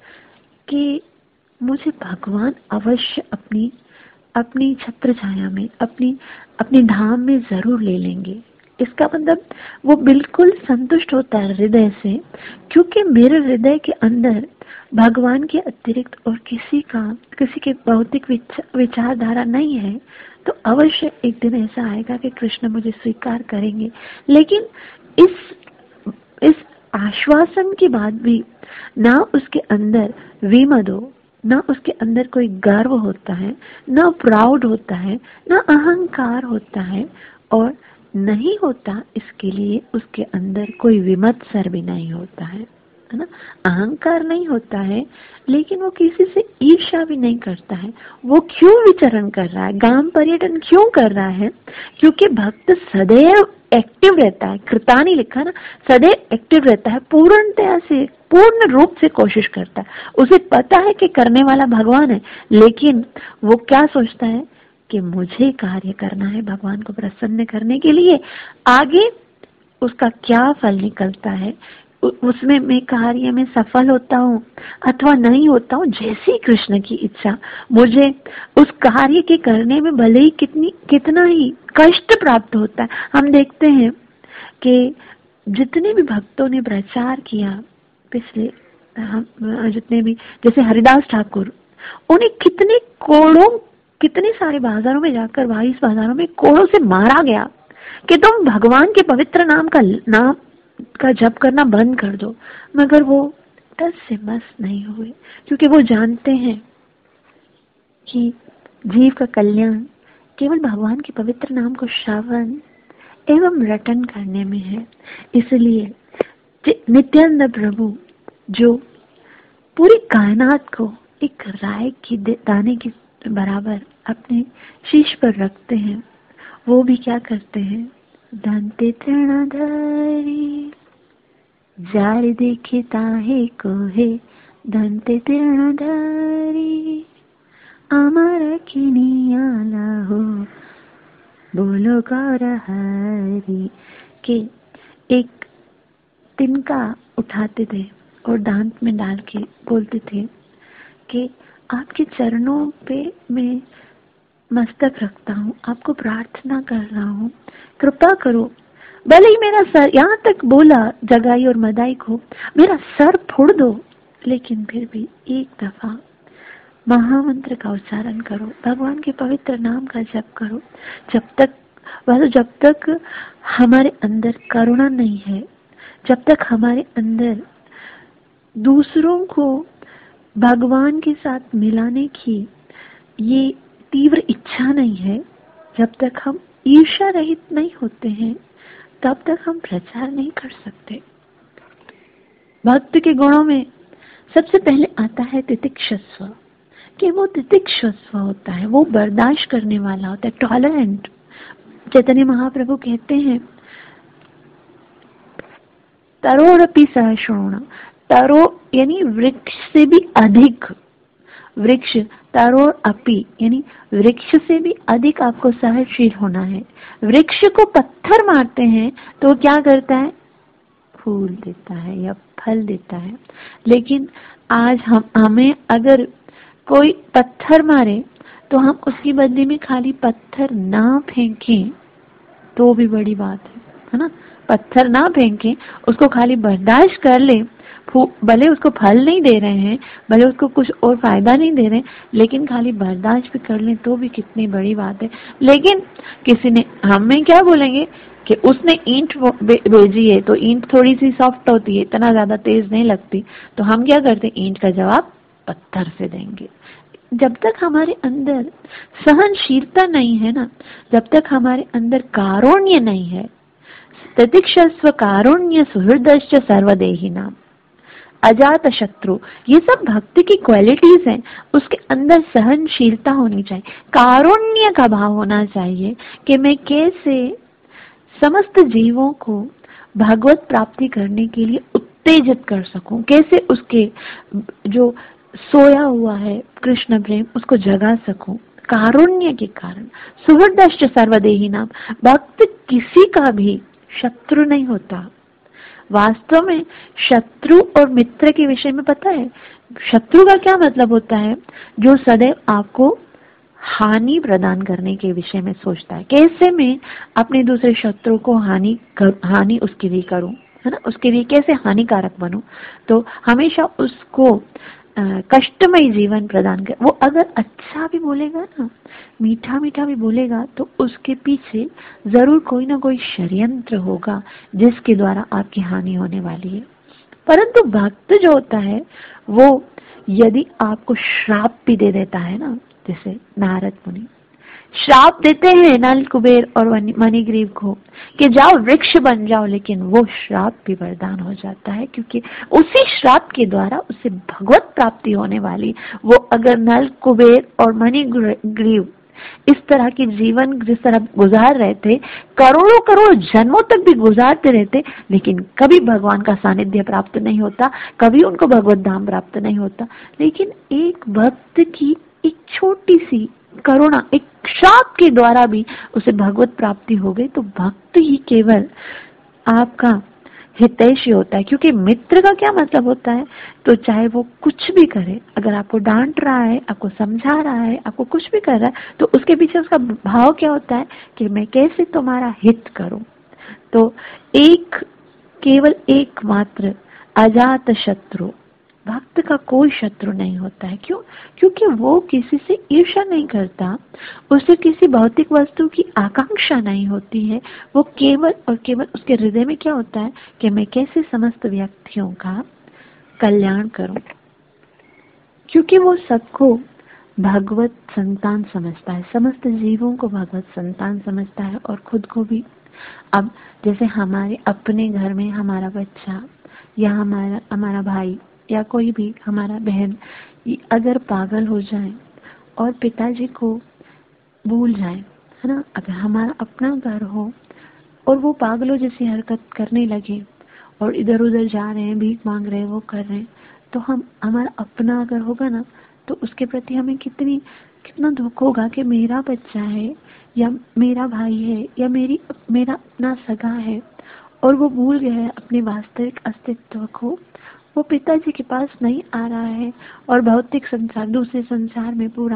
[SPEAKER 1] कि मुझे भगवान अवश्य अपनी अपनी छत्र छाया में, अपनी अपने धाम में जरूर ले लेंगे। इसका मतलब वो बिल्कुल संतुष्ट होता है हृदय से, क्योंकि मेरे हृदय के अंदर भगवान के अतिरिक्त और किसी का किसी के भौतिक विचारधारा नहीं है। तो अवश्य एक दिन ऐसा आएगा कि कृष्ण मुझे स्वीकार करेंगे। लेकिन इस इस आश्वासन के बाद भी ना उसके अंदर विमद हो, ना उसके अंदर कोई गर्व होता है, ना प्राउड होता है, ना अहंकार होता है, और नहीं होता इसके लिए उसके अंदर कोई विमत्सर भी नहीं होता है, है ना। अहंकार नहीं होता है, लेकिन वो किसी से ईर्ष्या भी नहीं करता है। वो क्यों विचरण कर रहा है, गांव पर्यटन क्यों कर रहा है? क्योंकि भक्त सदैव एक्टिव रहता है। कृतानी लिखा ना, सदैव एक्टिव रहता है, पूर्णतया से, पूर्ण रूप से कोशिश करता है। उसे पता है कि करने वाला भगवान है, लेकिन वो क्या सोचता है कि मुझे कार्य करना है भगवान को प्रसन्न करने के लिए। आगे उसका क्या फल निकलता है, उसमें मैं कार्य में सफल होता हूँ अथवा नहीं होता हूँ, जैसी कृष्ण की इच्छा। मुझे उस कार्य के करने में भले ही कितनी कितना ही कष्ट प्राप्त होता है। हम देखते हैं कि जितने भी भक्तों ने प्रचार किया पिछले, हम जितने भी, जैसे हरिदास ठाकुर, उन्हें कितने कोड़ों, कितने सारे बाजारों में जाकर, बाईस बाजारों में कोड़ों से मारा गया कि तुम भगवान के पवित्र नाम का नाम का जप करना बंद कर दो। मगर वो टस से मस नहीं हुए, क्योंकि वो जानते हैं कि जीव का कल्याण केवल भगवान के पवित्र नाम को श्रवण एवं रटन करने में है। इसलिए नित्यानंद प्रभु जो पूरी कायनात को एक राय की दाने के बराबर अपने शीश पर रखते हैं, वो भी क्या करते हैं, दंते तृणधारी जार देखे ताहे को है, दंते तृणधारी अमर किनियाला हो, बोलो गौर हरी। के एक तिनका उठाते थे और दांत में डाल के बोलते थे कि आपके चरणों पे मैं मस्तक रखता हूँ, आपको प्रार्थना कर रहा हूँ, कृपा करो। भले ही मेरा सर, यहाँ तक बोला जगाई और मदाई को, मेरा सर फोड़ दो, लेकिन फिर भी एक दफा महामंत्र का उच्चारण करो, भगवान के पवित्र नाम का जप करो। जब तक वह जब तक हमारे अंदर करुणा नहीं है, जब तक हमारे अंदर दूसरों को भगवान के साथ मिलाने की ये तीव्र इच्छा नहीं है, जब तक हम ईर्ष्या रहित नहीं होते हैं, तब तक हम प्रचार नहीं कर सकते। भक्त के गुणों में सबसे पहले आता है तितिक्षस्व, कि वो तितिक्षस्व होता है, वो बर्दाश्त करने वाला होता है, टॉलरेंट। चैतन्य महाप्रभु कहते हैं तरोरपि सहस्रोण, तरो यानी वृक्ष से भी अधिक, वृक्ष तरोर अपि यानी वृक्ष से भी अधिक आपको सहनशील होना है। वृक्ष को पत्थर मारते हैं तो क्या करता है? फूल देता है या फल देता है। लेकिन आज हम हमें अगर कोई पत्थर मारे तो हम उसकी बदले में खाली पत्थर ना फेंकें तो भी बड़ी बात है, है ना। पत्थर ना फेंकें, उसको खाली बर्दाश्त कर ले, भले उसको फल नहीं दे रहे हैं, भले उसको कुछ और फायदा नहीं दे रहे हैं, लेकिन खाली बर्दाश्त भी कर लें तो भी कितनी बड़ी बात है। लेकिन किसी ने हमें क्या बोलेंगे कि उसने ईंट भेजी है तो ईंट थोड़ी सी सॉफ्ट होती है, इतना ज्यादा तेज नहीं लगती, तो हम क्या करते, ईंट का जवाब पत्थर से देंगे। जब तक हमारे अंदर सहनशीलता नहीं है ना, जब तक हमारे अंदर कारुण्य नहीं है, तितिक्षस्व कारुण्य सुहृदश्च सर्वदेही नाम, अजात शत्रु, ये सब भक्ति की क्वालिटीज हैं। उसके अंदर सहनशीलता होनी चाहिए, कारुण्य का भाव होना चाहिए कि मैं कैसे समस्त जीवों को भगवत प्राप्ति करने के लिए उत्तेजित कर सकूं, कैसे उसके जो सोया हुआ है कृष्ण प्रेम उसको जगा सकूं, कारुण्य के कारण। सुहृदश्च सर्वदेही नाम, भक्त किसी का भी शत्रु नहीं होता। वास्तव में शत्रु और मित्र के विषय में पता है, शत्रु का क्या मतलब होता है? जो सदैव आपको हानि प्रदान करने के विषय में सोचता है, कैसे मैं अपने दूसरे शत्रु को हानि कर, हानि उसके लिए करूं, है ना, उसके लिए कैसे हानिकारक बनूं। तो हमेशा उसको कष्टमय जीवन प्रदान कर। वो अगर अच्छा भी बोलेगा ना, मीठा मीठा भी बोलेगा, तो उसके पीछे जरूर कोई ना कोई षड्यंत्र होगा जिसके द्वारा आपकी हानि होने वाली है। परंतु भक्त जो होता है वो यदि आपको श्राप भी दे देता है ना, जैसे नारद मुनि श्राप देते हैं नल कुबेर और मणिग्रीव को कि जाओ वृक्ष बन जाओ, लेकिन वो श्राप भी वरदान हो जाता है, क्योंकि उसी श्राप के द्वारा उसे भगवत प्राप्ति होने वाली। वो अगर नल कुबेर और मणिग्रीव इस तरह के जीवन जिस तरह गुजार रहे थे, करोड़ों करोड़ जन्मों तक भी गुजारते रहते, लेकिन कभी भगवान का सानिध्य प्राप्त नहीं होता, कभी उनको भगवत धाम प्राप्त नहीं होता। लेकिन एक भक्त की एक छोटी सी करुणा, एक श्राप के द्वारा भी उसे भगवत प्राप्ति हो गई। तो भक्त ही केवल आपका हितैषी होता है, क्योंकि मित्र का क्या मतलब होता है, तो चाहे वो कुछ भी करे, अगर आपको डांट रहा है, आपको समझा रहा है, आपको कुछ भी कर रहा है, तो उसके पीछे उसका भाव क्या होता है कि मैं कैसे तुम्हारा हित करूं। तो एक केवल एकमात्र अजात शत्रु, भक्त का कोई शत्रु नहीं होता है। क्यों? क्योंकि वो किसी से ईर्ष्या नहीं करता, उसे किसी भौतिक वस्तु की आकांक्षा नहीं होती है। वो केवल और केवल उसके हृदय में क्या होता है कि मैं कैसे समस्त व्यक्तियों का कल्याण करूं, क्योंकि वो सबको भगवत संतान समझता है, समस्त जीवों को भगवत संतान समझता है और खुद को भी। अब जैसे हमारे अपने घर में हमारा बच्चा या हमारा हमारा भाई या कोई भी हमारा बहन अगर पागल हो जाए और पिताजी को भूल जाए, है ना, अगर हमारा अपना घर हो और वो पागलों जैसी हरकत करने लगे और इधर उधर जा रहे हैं, भीख मांग रहे हैं, वो कर रहे हैं, तो हम हमारा अपना अगर होगा ना, तो उसके प्रति हमें कितनी कितना दुख होगा कि मेरा बच्चा है या मेरा भाई है या मेरी मेरा अपना सगा है और वो भूल गया है अपने वास्तविक अस्तित्व को। वो पिताजी के पास नहीं आ रहा है और भौतिक संसार, दूसरे संसार में पूरा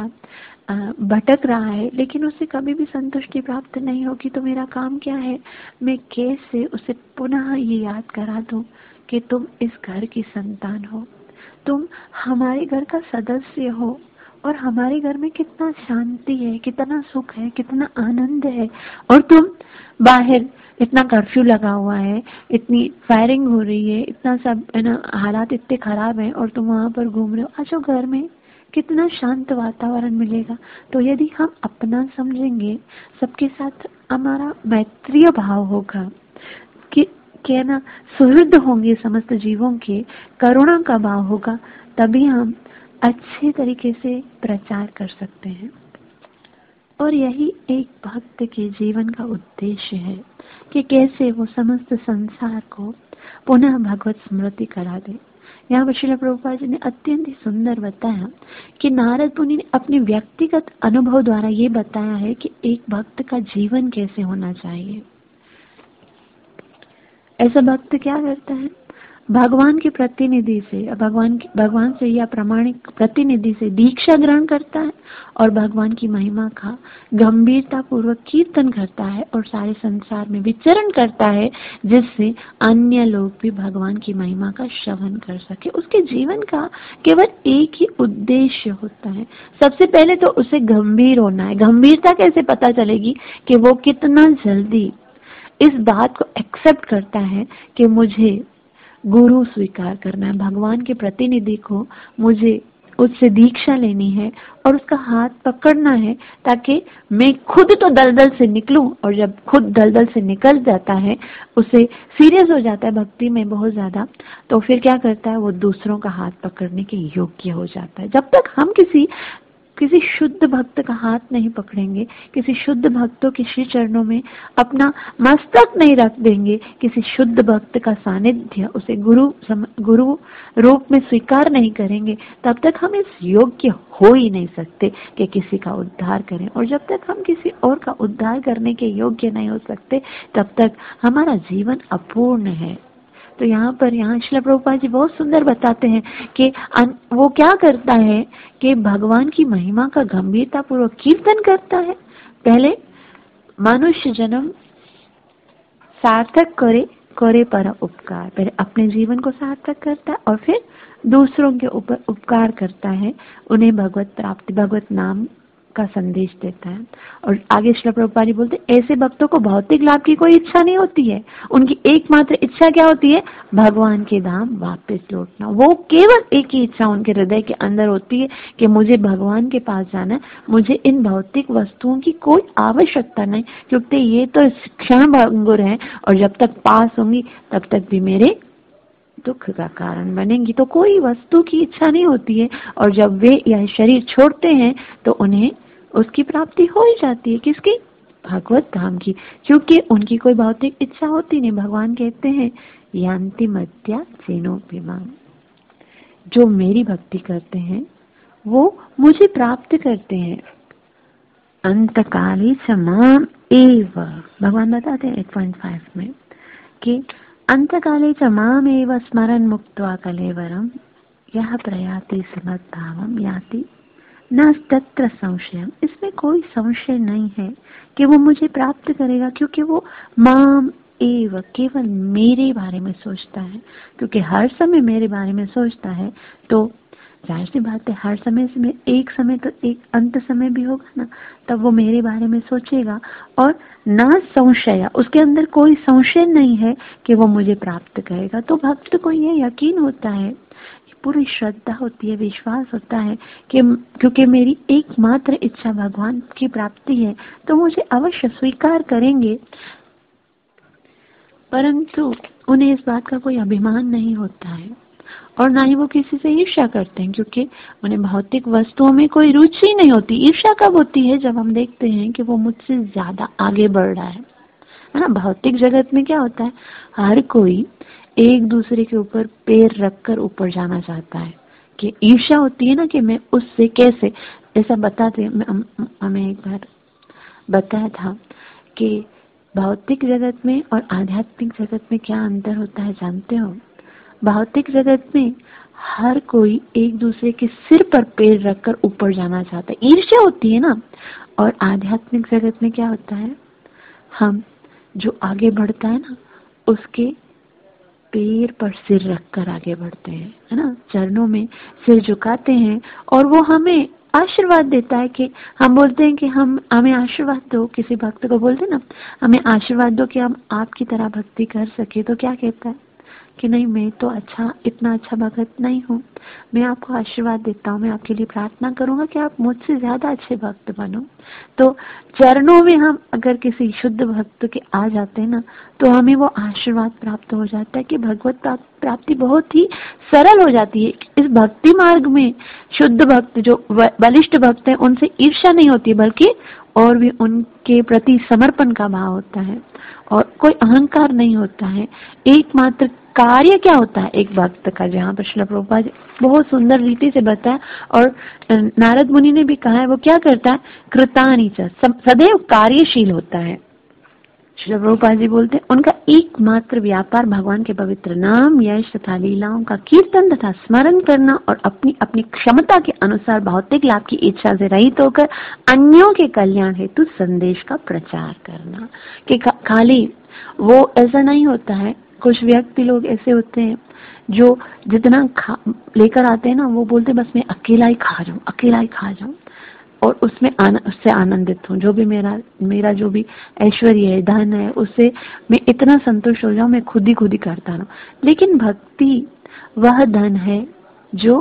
[SPEAKER 1] भटक रहा है, लेकिन उसे कभी भी संतुष्टि प्राप्त नहीं होगी। तो मेरा काम क्या है, मैं कैसे उसे पुनः ये याद करा दूं कि तुम इस घर की संतान हो, तुम हमारे घर का सदस्य हो और हमारे घर में कितना शांति है, कितना सुख है, कितना आनंद है, और तुम बाहर इतना कर्फ्यू लगा हुआ है, इतनी फायरिंग हो रही है, इतना सब है ना, हालात इतने खराब हैं, और तुम वहां पर घूम रहे हो। आज घर में कितना शांत वातावरण मिलेगा। तो यदि हम अपना समझेंगे, सबके साथ हमारा मैत्रीय भाव होगा, कि क्या ना सुहृद होंगे समस्त जीवों के, करुणा का भाव होगा, तभी हम अच्छे तरीके से प्रचार कर सकते हैं। और यही एक भक्त के जीवन का उद्देश्य है कि कैसे वो समस्त संसार को पुनः भगवत स्मृति करा दे। यहाँ पर श्रील प्रभुपाद जी ने अत्यंत ही सुंदर बताया कि नारद मुनि ने अपने व्यक्तिगत अनुभव द्वारा ये बताया है कि एक भक्त का जीवन कैसे होना चाहिए। ऐसा भक्त क्या करता है? भगवान के प्रतिनिधि से, भगवान भगवान से या प्रामाणिक प्रतिनिधि से दीक्षा ग्रहण करता है, और भगवान की महिमा का गंभीरता पूर्वक कीर्तन करता है, और सारे संसार में विचरण करता है, जिससे अन्य लोग भी भगवान की महिमा का श्रवण कर सके। उसके जीवन का केवल एक ही उद्देश्य होता है, सबसे पहले तो उसे गंभीर होना है। गंभीरता कैसे पता चलेगी? कि वो कितना जल्दी इस बात को एक्सेप्ट करता है कि मुझे गुरु स्वीकार करना है, भगवान के प्रतिनिधि को मुझे उससे दीक्षा लेनी है और उसका हाथ पकड़ना है, ताकि मैं खुद तो दलदल से निकलूं। और जब खुद दलदल से निकल जाता है, उसे सीरियस हो जाता है भक्ति में बहुत ज्यादा, तो फिर क्या करता है? वो दूसरों का हाथ पकड़ने के योग्य हो जाता है। जब तक हम किसी किसी शुद्ध भक्त का हाथ नहीं पकड़ेंगे, किसी शुद्ध भक्तों के श्री चरणों में अपना मस्तक नहीं रख देंगे, किसी शुद्ध भक्त का सानिध्य, उसे गुरु गुरु रूप में स्वीकार नहीं करेंगे, तब तक हम इस योग्य हो ही नहीं सकते कि किसी का उद्धार करें। और जब तक हम किसी और का उद्धार करने के योग्य नहीं हो सकते, तब तक हमारा जीवन अपूर्ण है। तो यहाँ पर यहाँ श्रील प्रभुपाद जी बहुत सुंदर बताते हैं कि वो क्या करता है कि भगवान की महिमा का गंभीरता पूर्वक कीर्तन करता है। पहले मनुष्य जन्म सार्थक करे करे पर उपकार, पहले अपने जीवन को सार्थक करता है और फिर दूसरों के ऊपर उपकार करता है, उन्हें भगवत प्राप्ति, भगवत नाम का संदेश देता है। और आगे श्रील प्रभुपाद जी बोलते, ऐसे भक्तों को भौतिक लाभ की कोई इच्छा नहीं होती है, उनकी एकमात्र इच्छा क्या होती है? भगवान के धाम वापस लौटना। वो केवल एक ही इच्छा उनके हृदय के अंदर होती है कि मुझे भगवान के पास जाना है, मुझे इन भौतिक वस्तुओं की कोई आवश्यकता नहीं, क्योंकि ये तो क्षण भंगुर है और जब तक पास होंगी तब तक भी मेरे दुख का कारण बनेंगी। तो कोई वस्तु की इच्छा नहीं होती है, और जब वे यह शरीर छोड़ते हैं तो उन्हें उसकी प्राप्ति हो ही जाती है। किसकी? भगवत धाम की, क्योंकि उनकी कोई भौतिक इच्छा होती नहीं। भगवान कहते हैं यान्ति मद्या चेनोपिमाम, जो मेरी भक्ति करते हैं वो मुझे प्राप्त करते हैं। अंतकाले च माम एव, भगवान बताते हैं एट पॉइंट फाइव में कि अंतकाले च माम एव स्मरन् मुक्त्वा कलेवरम यह प्रयाति श्रीमद्भावम याति न तत्र संशयम। इसमें कोई संशय नहीं है कि वो मुझे प्राप्त करेगा, क्योंकि वो माम एव, केवल मेरे बारे में सोचता है। क्योंकि हर समय मेरे बारे में सोचता है, तो जाहिर सी बात है हर समय से एक समय तो एक अंत समय भी होगा ना, तब वो मेरे बारे में सोचेगा। और न संशय, उसके अंदर कोई संशय नहीं है कि वो मुझे प्राप्त करेगा। तो भक्त को ये यकीन होता है, पूरी श्रद्धा होती है, विश्वास होता है कि क्योंकि मेरी एकमात्र इच्छा भगवान की प्राप्ति है, तो मुझे अवश्य स्वीकार करेंगे। परंतु उन्हें इस बात का कोई अभिमान नहीं होता है, और ना ही वो किसी से ईर्ष्या करते हैं, क्योंकि उन्हें भौतिक वस्तुओं में कोई रुचि नहीं होती। ईर्ष्या कब होती है? जब हम देखते हैं कि वो मुझसे ज्यादा आगे बढ़ रहा है, है ना। भौतिक जगत में क्या होता है? हर कोई एक दूसरे के ऊपर पैर रखकर ऊपर जाना चाहता है, कि ईर्ष्या होती है ना कि मैं उससे कैसे, ऐसा बताते हमें एक बार बताया था कि भौतिक जगत में और आध्यात्मिक जगत में क्या अंतर होता है जानते हो? भौतिक जगत में हर कोई एक दूसरे के सिर पर पैर रखकर ऊपर जाना चाहता है, ईर्ष्या होती है ना। और आध्यात्मिक जगत में क्या होता है? हम जो आगे बढ़ता है ना, उसके पैर पर सिर रखकर आगे बढ़ते हैं, है ना। चरणों में सिर झुकाते हैं और वो हमें आशीर्वाद देता है कि हम बोलते हैं कि हम हमें आशीर्वाद दो, किसी भक्त को बोलते ना हमें आशीर्वाद दो कि हम आपकी तरह भक्ति कर सके, तो क्या कहता है कि नहीं, मैं तो अच्छा इतना अच्छा भक्त नहीं हूँ, मैं आपको आशीर्वाद देता हूँ, मैं आपके लिए प्रार्थना करूंगा कि आप मुझसे ज्यादा अच्छे भक्त बनो। तो चरणों में हम अगर किसी शुद्ध भक्त के आ जाते हैं ना, तो हमें वो आशीर्वाद प्राप्त हो जाता है कि भगवत प्राप्ति बहुत ही सरल हो जाती है। इस भक्ति मार्ग में शुद्ध भक्त जो बलिष्ठ भक्त है उनसे ईर्ष्या नहीं होती, बल्कि और भी उनके प्रति समर्पण का भाव होता है और कोई अहंकार नहीं होता है। एकमात्र कार्य क्या होता है एक भक्त का, जहाँ पर श्रील प्रभुपाद जी बहुत सुंदर रीति से बताया और नारद मुनि ने भी कहा है, वो क्या करता है, कृतानि च, सदैव कार्यशील होता है। श्रील प्रभुपाद जी बोलते हैं उनका एकमात्र व्यापार भगवान के पवित्र नाम, यश तथा लीलाओं का कीर्तन तथा स्मरण करना और अपनी अपनी क्षमता के अनुसार भौतिक लाभ की इच्छा से रहित होकर अन्यों के कल्याण हेतु संदेश का प्रचार करना। कि खाली वो ऐसा नहीं होता है, कुछ व्यक्ति लोग ऐसे होते हैं जो जितना लेकर आते हैं ना, वो बोलते बस मैं अकेला ही खा जाऊं, अकेला ही खा जाऊं और उसमें आन, उससे आनंदित हूँ, जो भी मेरा मेरा जो भी ऐश्वर्य है, धन है, उससे मैं इतना संतुष्ट हो जाऊं, मैं खुद ही खुद ही करता रहूं। लेकिन भक्ति वह धन है जो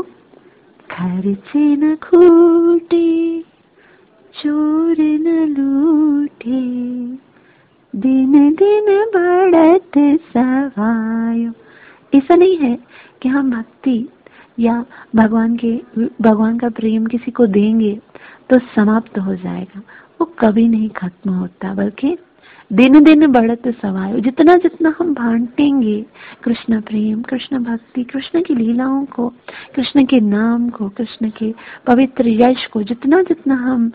[SPEAKER 1] खर्चे न खूटे, चोर न लूटे, दिन दिन बढ़त सवायो। ऐसा नहीं है कि हम भक्ति या भगवान के भगवान का प्रेम किसी को देंगे तो समाप्त हो जाएगा, वो कभी नहीं खत्म होता, बल्कि दिन दिन बढ़त सवायो। जितना जितना हम बांटेंगे कृष्ण प्रेम, कृष्ण भक्ति, कृष्ण की लीलाओं को, कृष्ण के नाम को, कृष्ण के पवित्र यश को, जितना जितना हम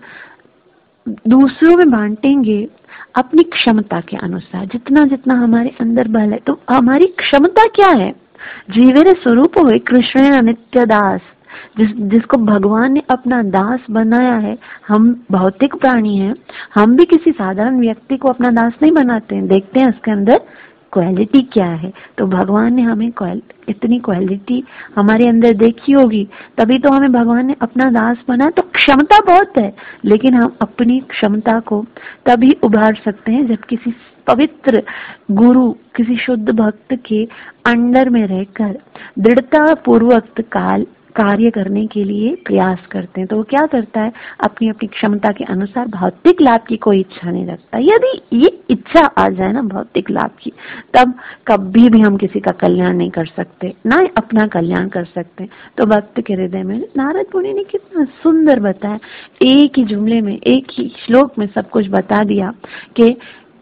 [SPEAKER 1] दूसरों में बांटेंगे अपनी क्षमता के अनुसार, जितना जितना हमारे अंदर बल है, तो हमारी क्षमता क्या है, जीवेर स्वरूप हो कृष्ण नित्य दास, जिस जिसको भगवान ने अपना दास बनाया है। हम भौतिक प्राणी हैं, हम भी किसी साधारण व्यक्ति को अपना दास नहीं बनाते हैं, देखते हैं उसके अंदर क्वालिटी क्या है। तो भगवान ने हमें इतनी क्वालिटी हमारे अंदर देखी होगी, तभी तो हमें भगवान ने अपना दास बनाया। तो क्षमता बहुत है, लेकिन हम अपनी क्षमता को तभी उभार सकते हैं जब किसी पवित्र गुरु, किसी शुद्ध भक्त के अंडर में रहकर दृढ़ता पूर्वक काल कार्य करने के लिए प्रयास करते हैं। तो वो क्या करता है, अपनी अपनी क्षमता के अनुसार भौतिक लाभ की कोई इच्छा नहीं रखता। यदि ये इच्छा आ जाए ना भौतिक लाभ की, तब कभी भी हम किसी का कल्याण नहीं कर सकते, ना अपना कल्याण कर सकते। तो भक्त के हृदय में नारद मुनि ने कितना सुंदर बताया, एक ही जुमले में, एक ही श्लोक में सब कुछ बता दिया कि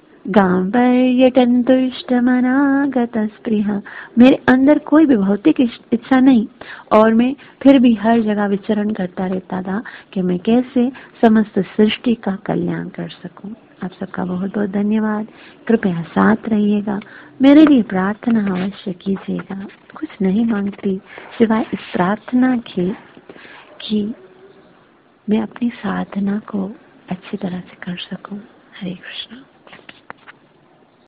[SPEAKER 1] गांवर्यटन तुष्टमनागत स्पृहा, मेरे अंदर कोई भी भौतिक इच्छा नहीं और मैं फिर भी हर जगह विचरण करता रहता था कि मैं कैसे समस्त सृष्टि का कल्याण कर सकूं। आप सबका बहुत बहुत धन्यवाद। कृपया साथ रहिएगा, मेरे लिए प्रार्थना अवश्य कीजिएगा। कुछ नहीं मांगती सिवाय इस प्रार्थना के कि मैं अपनी साधना को अच्छी तरह से कर सकूं। हरे कृष्णा।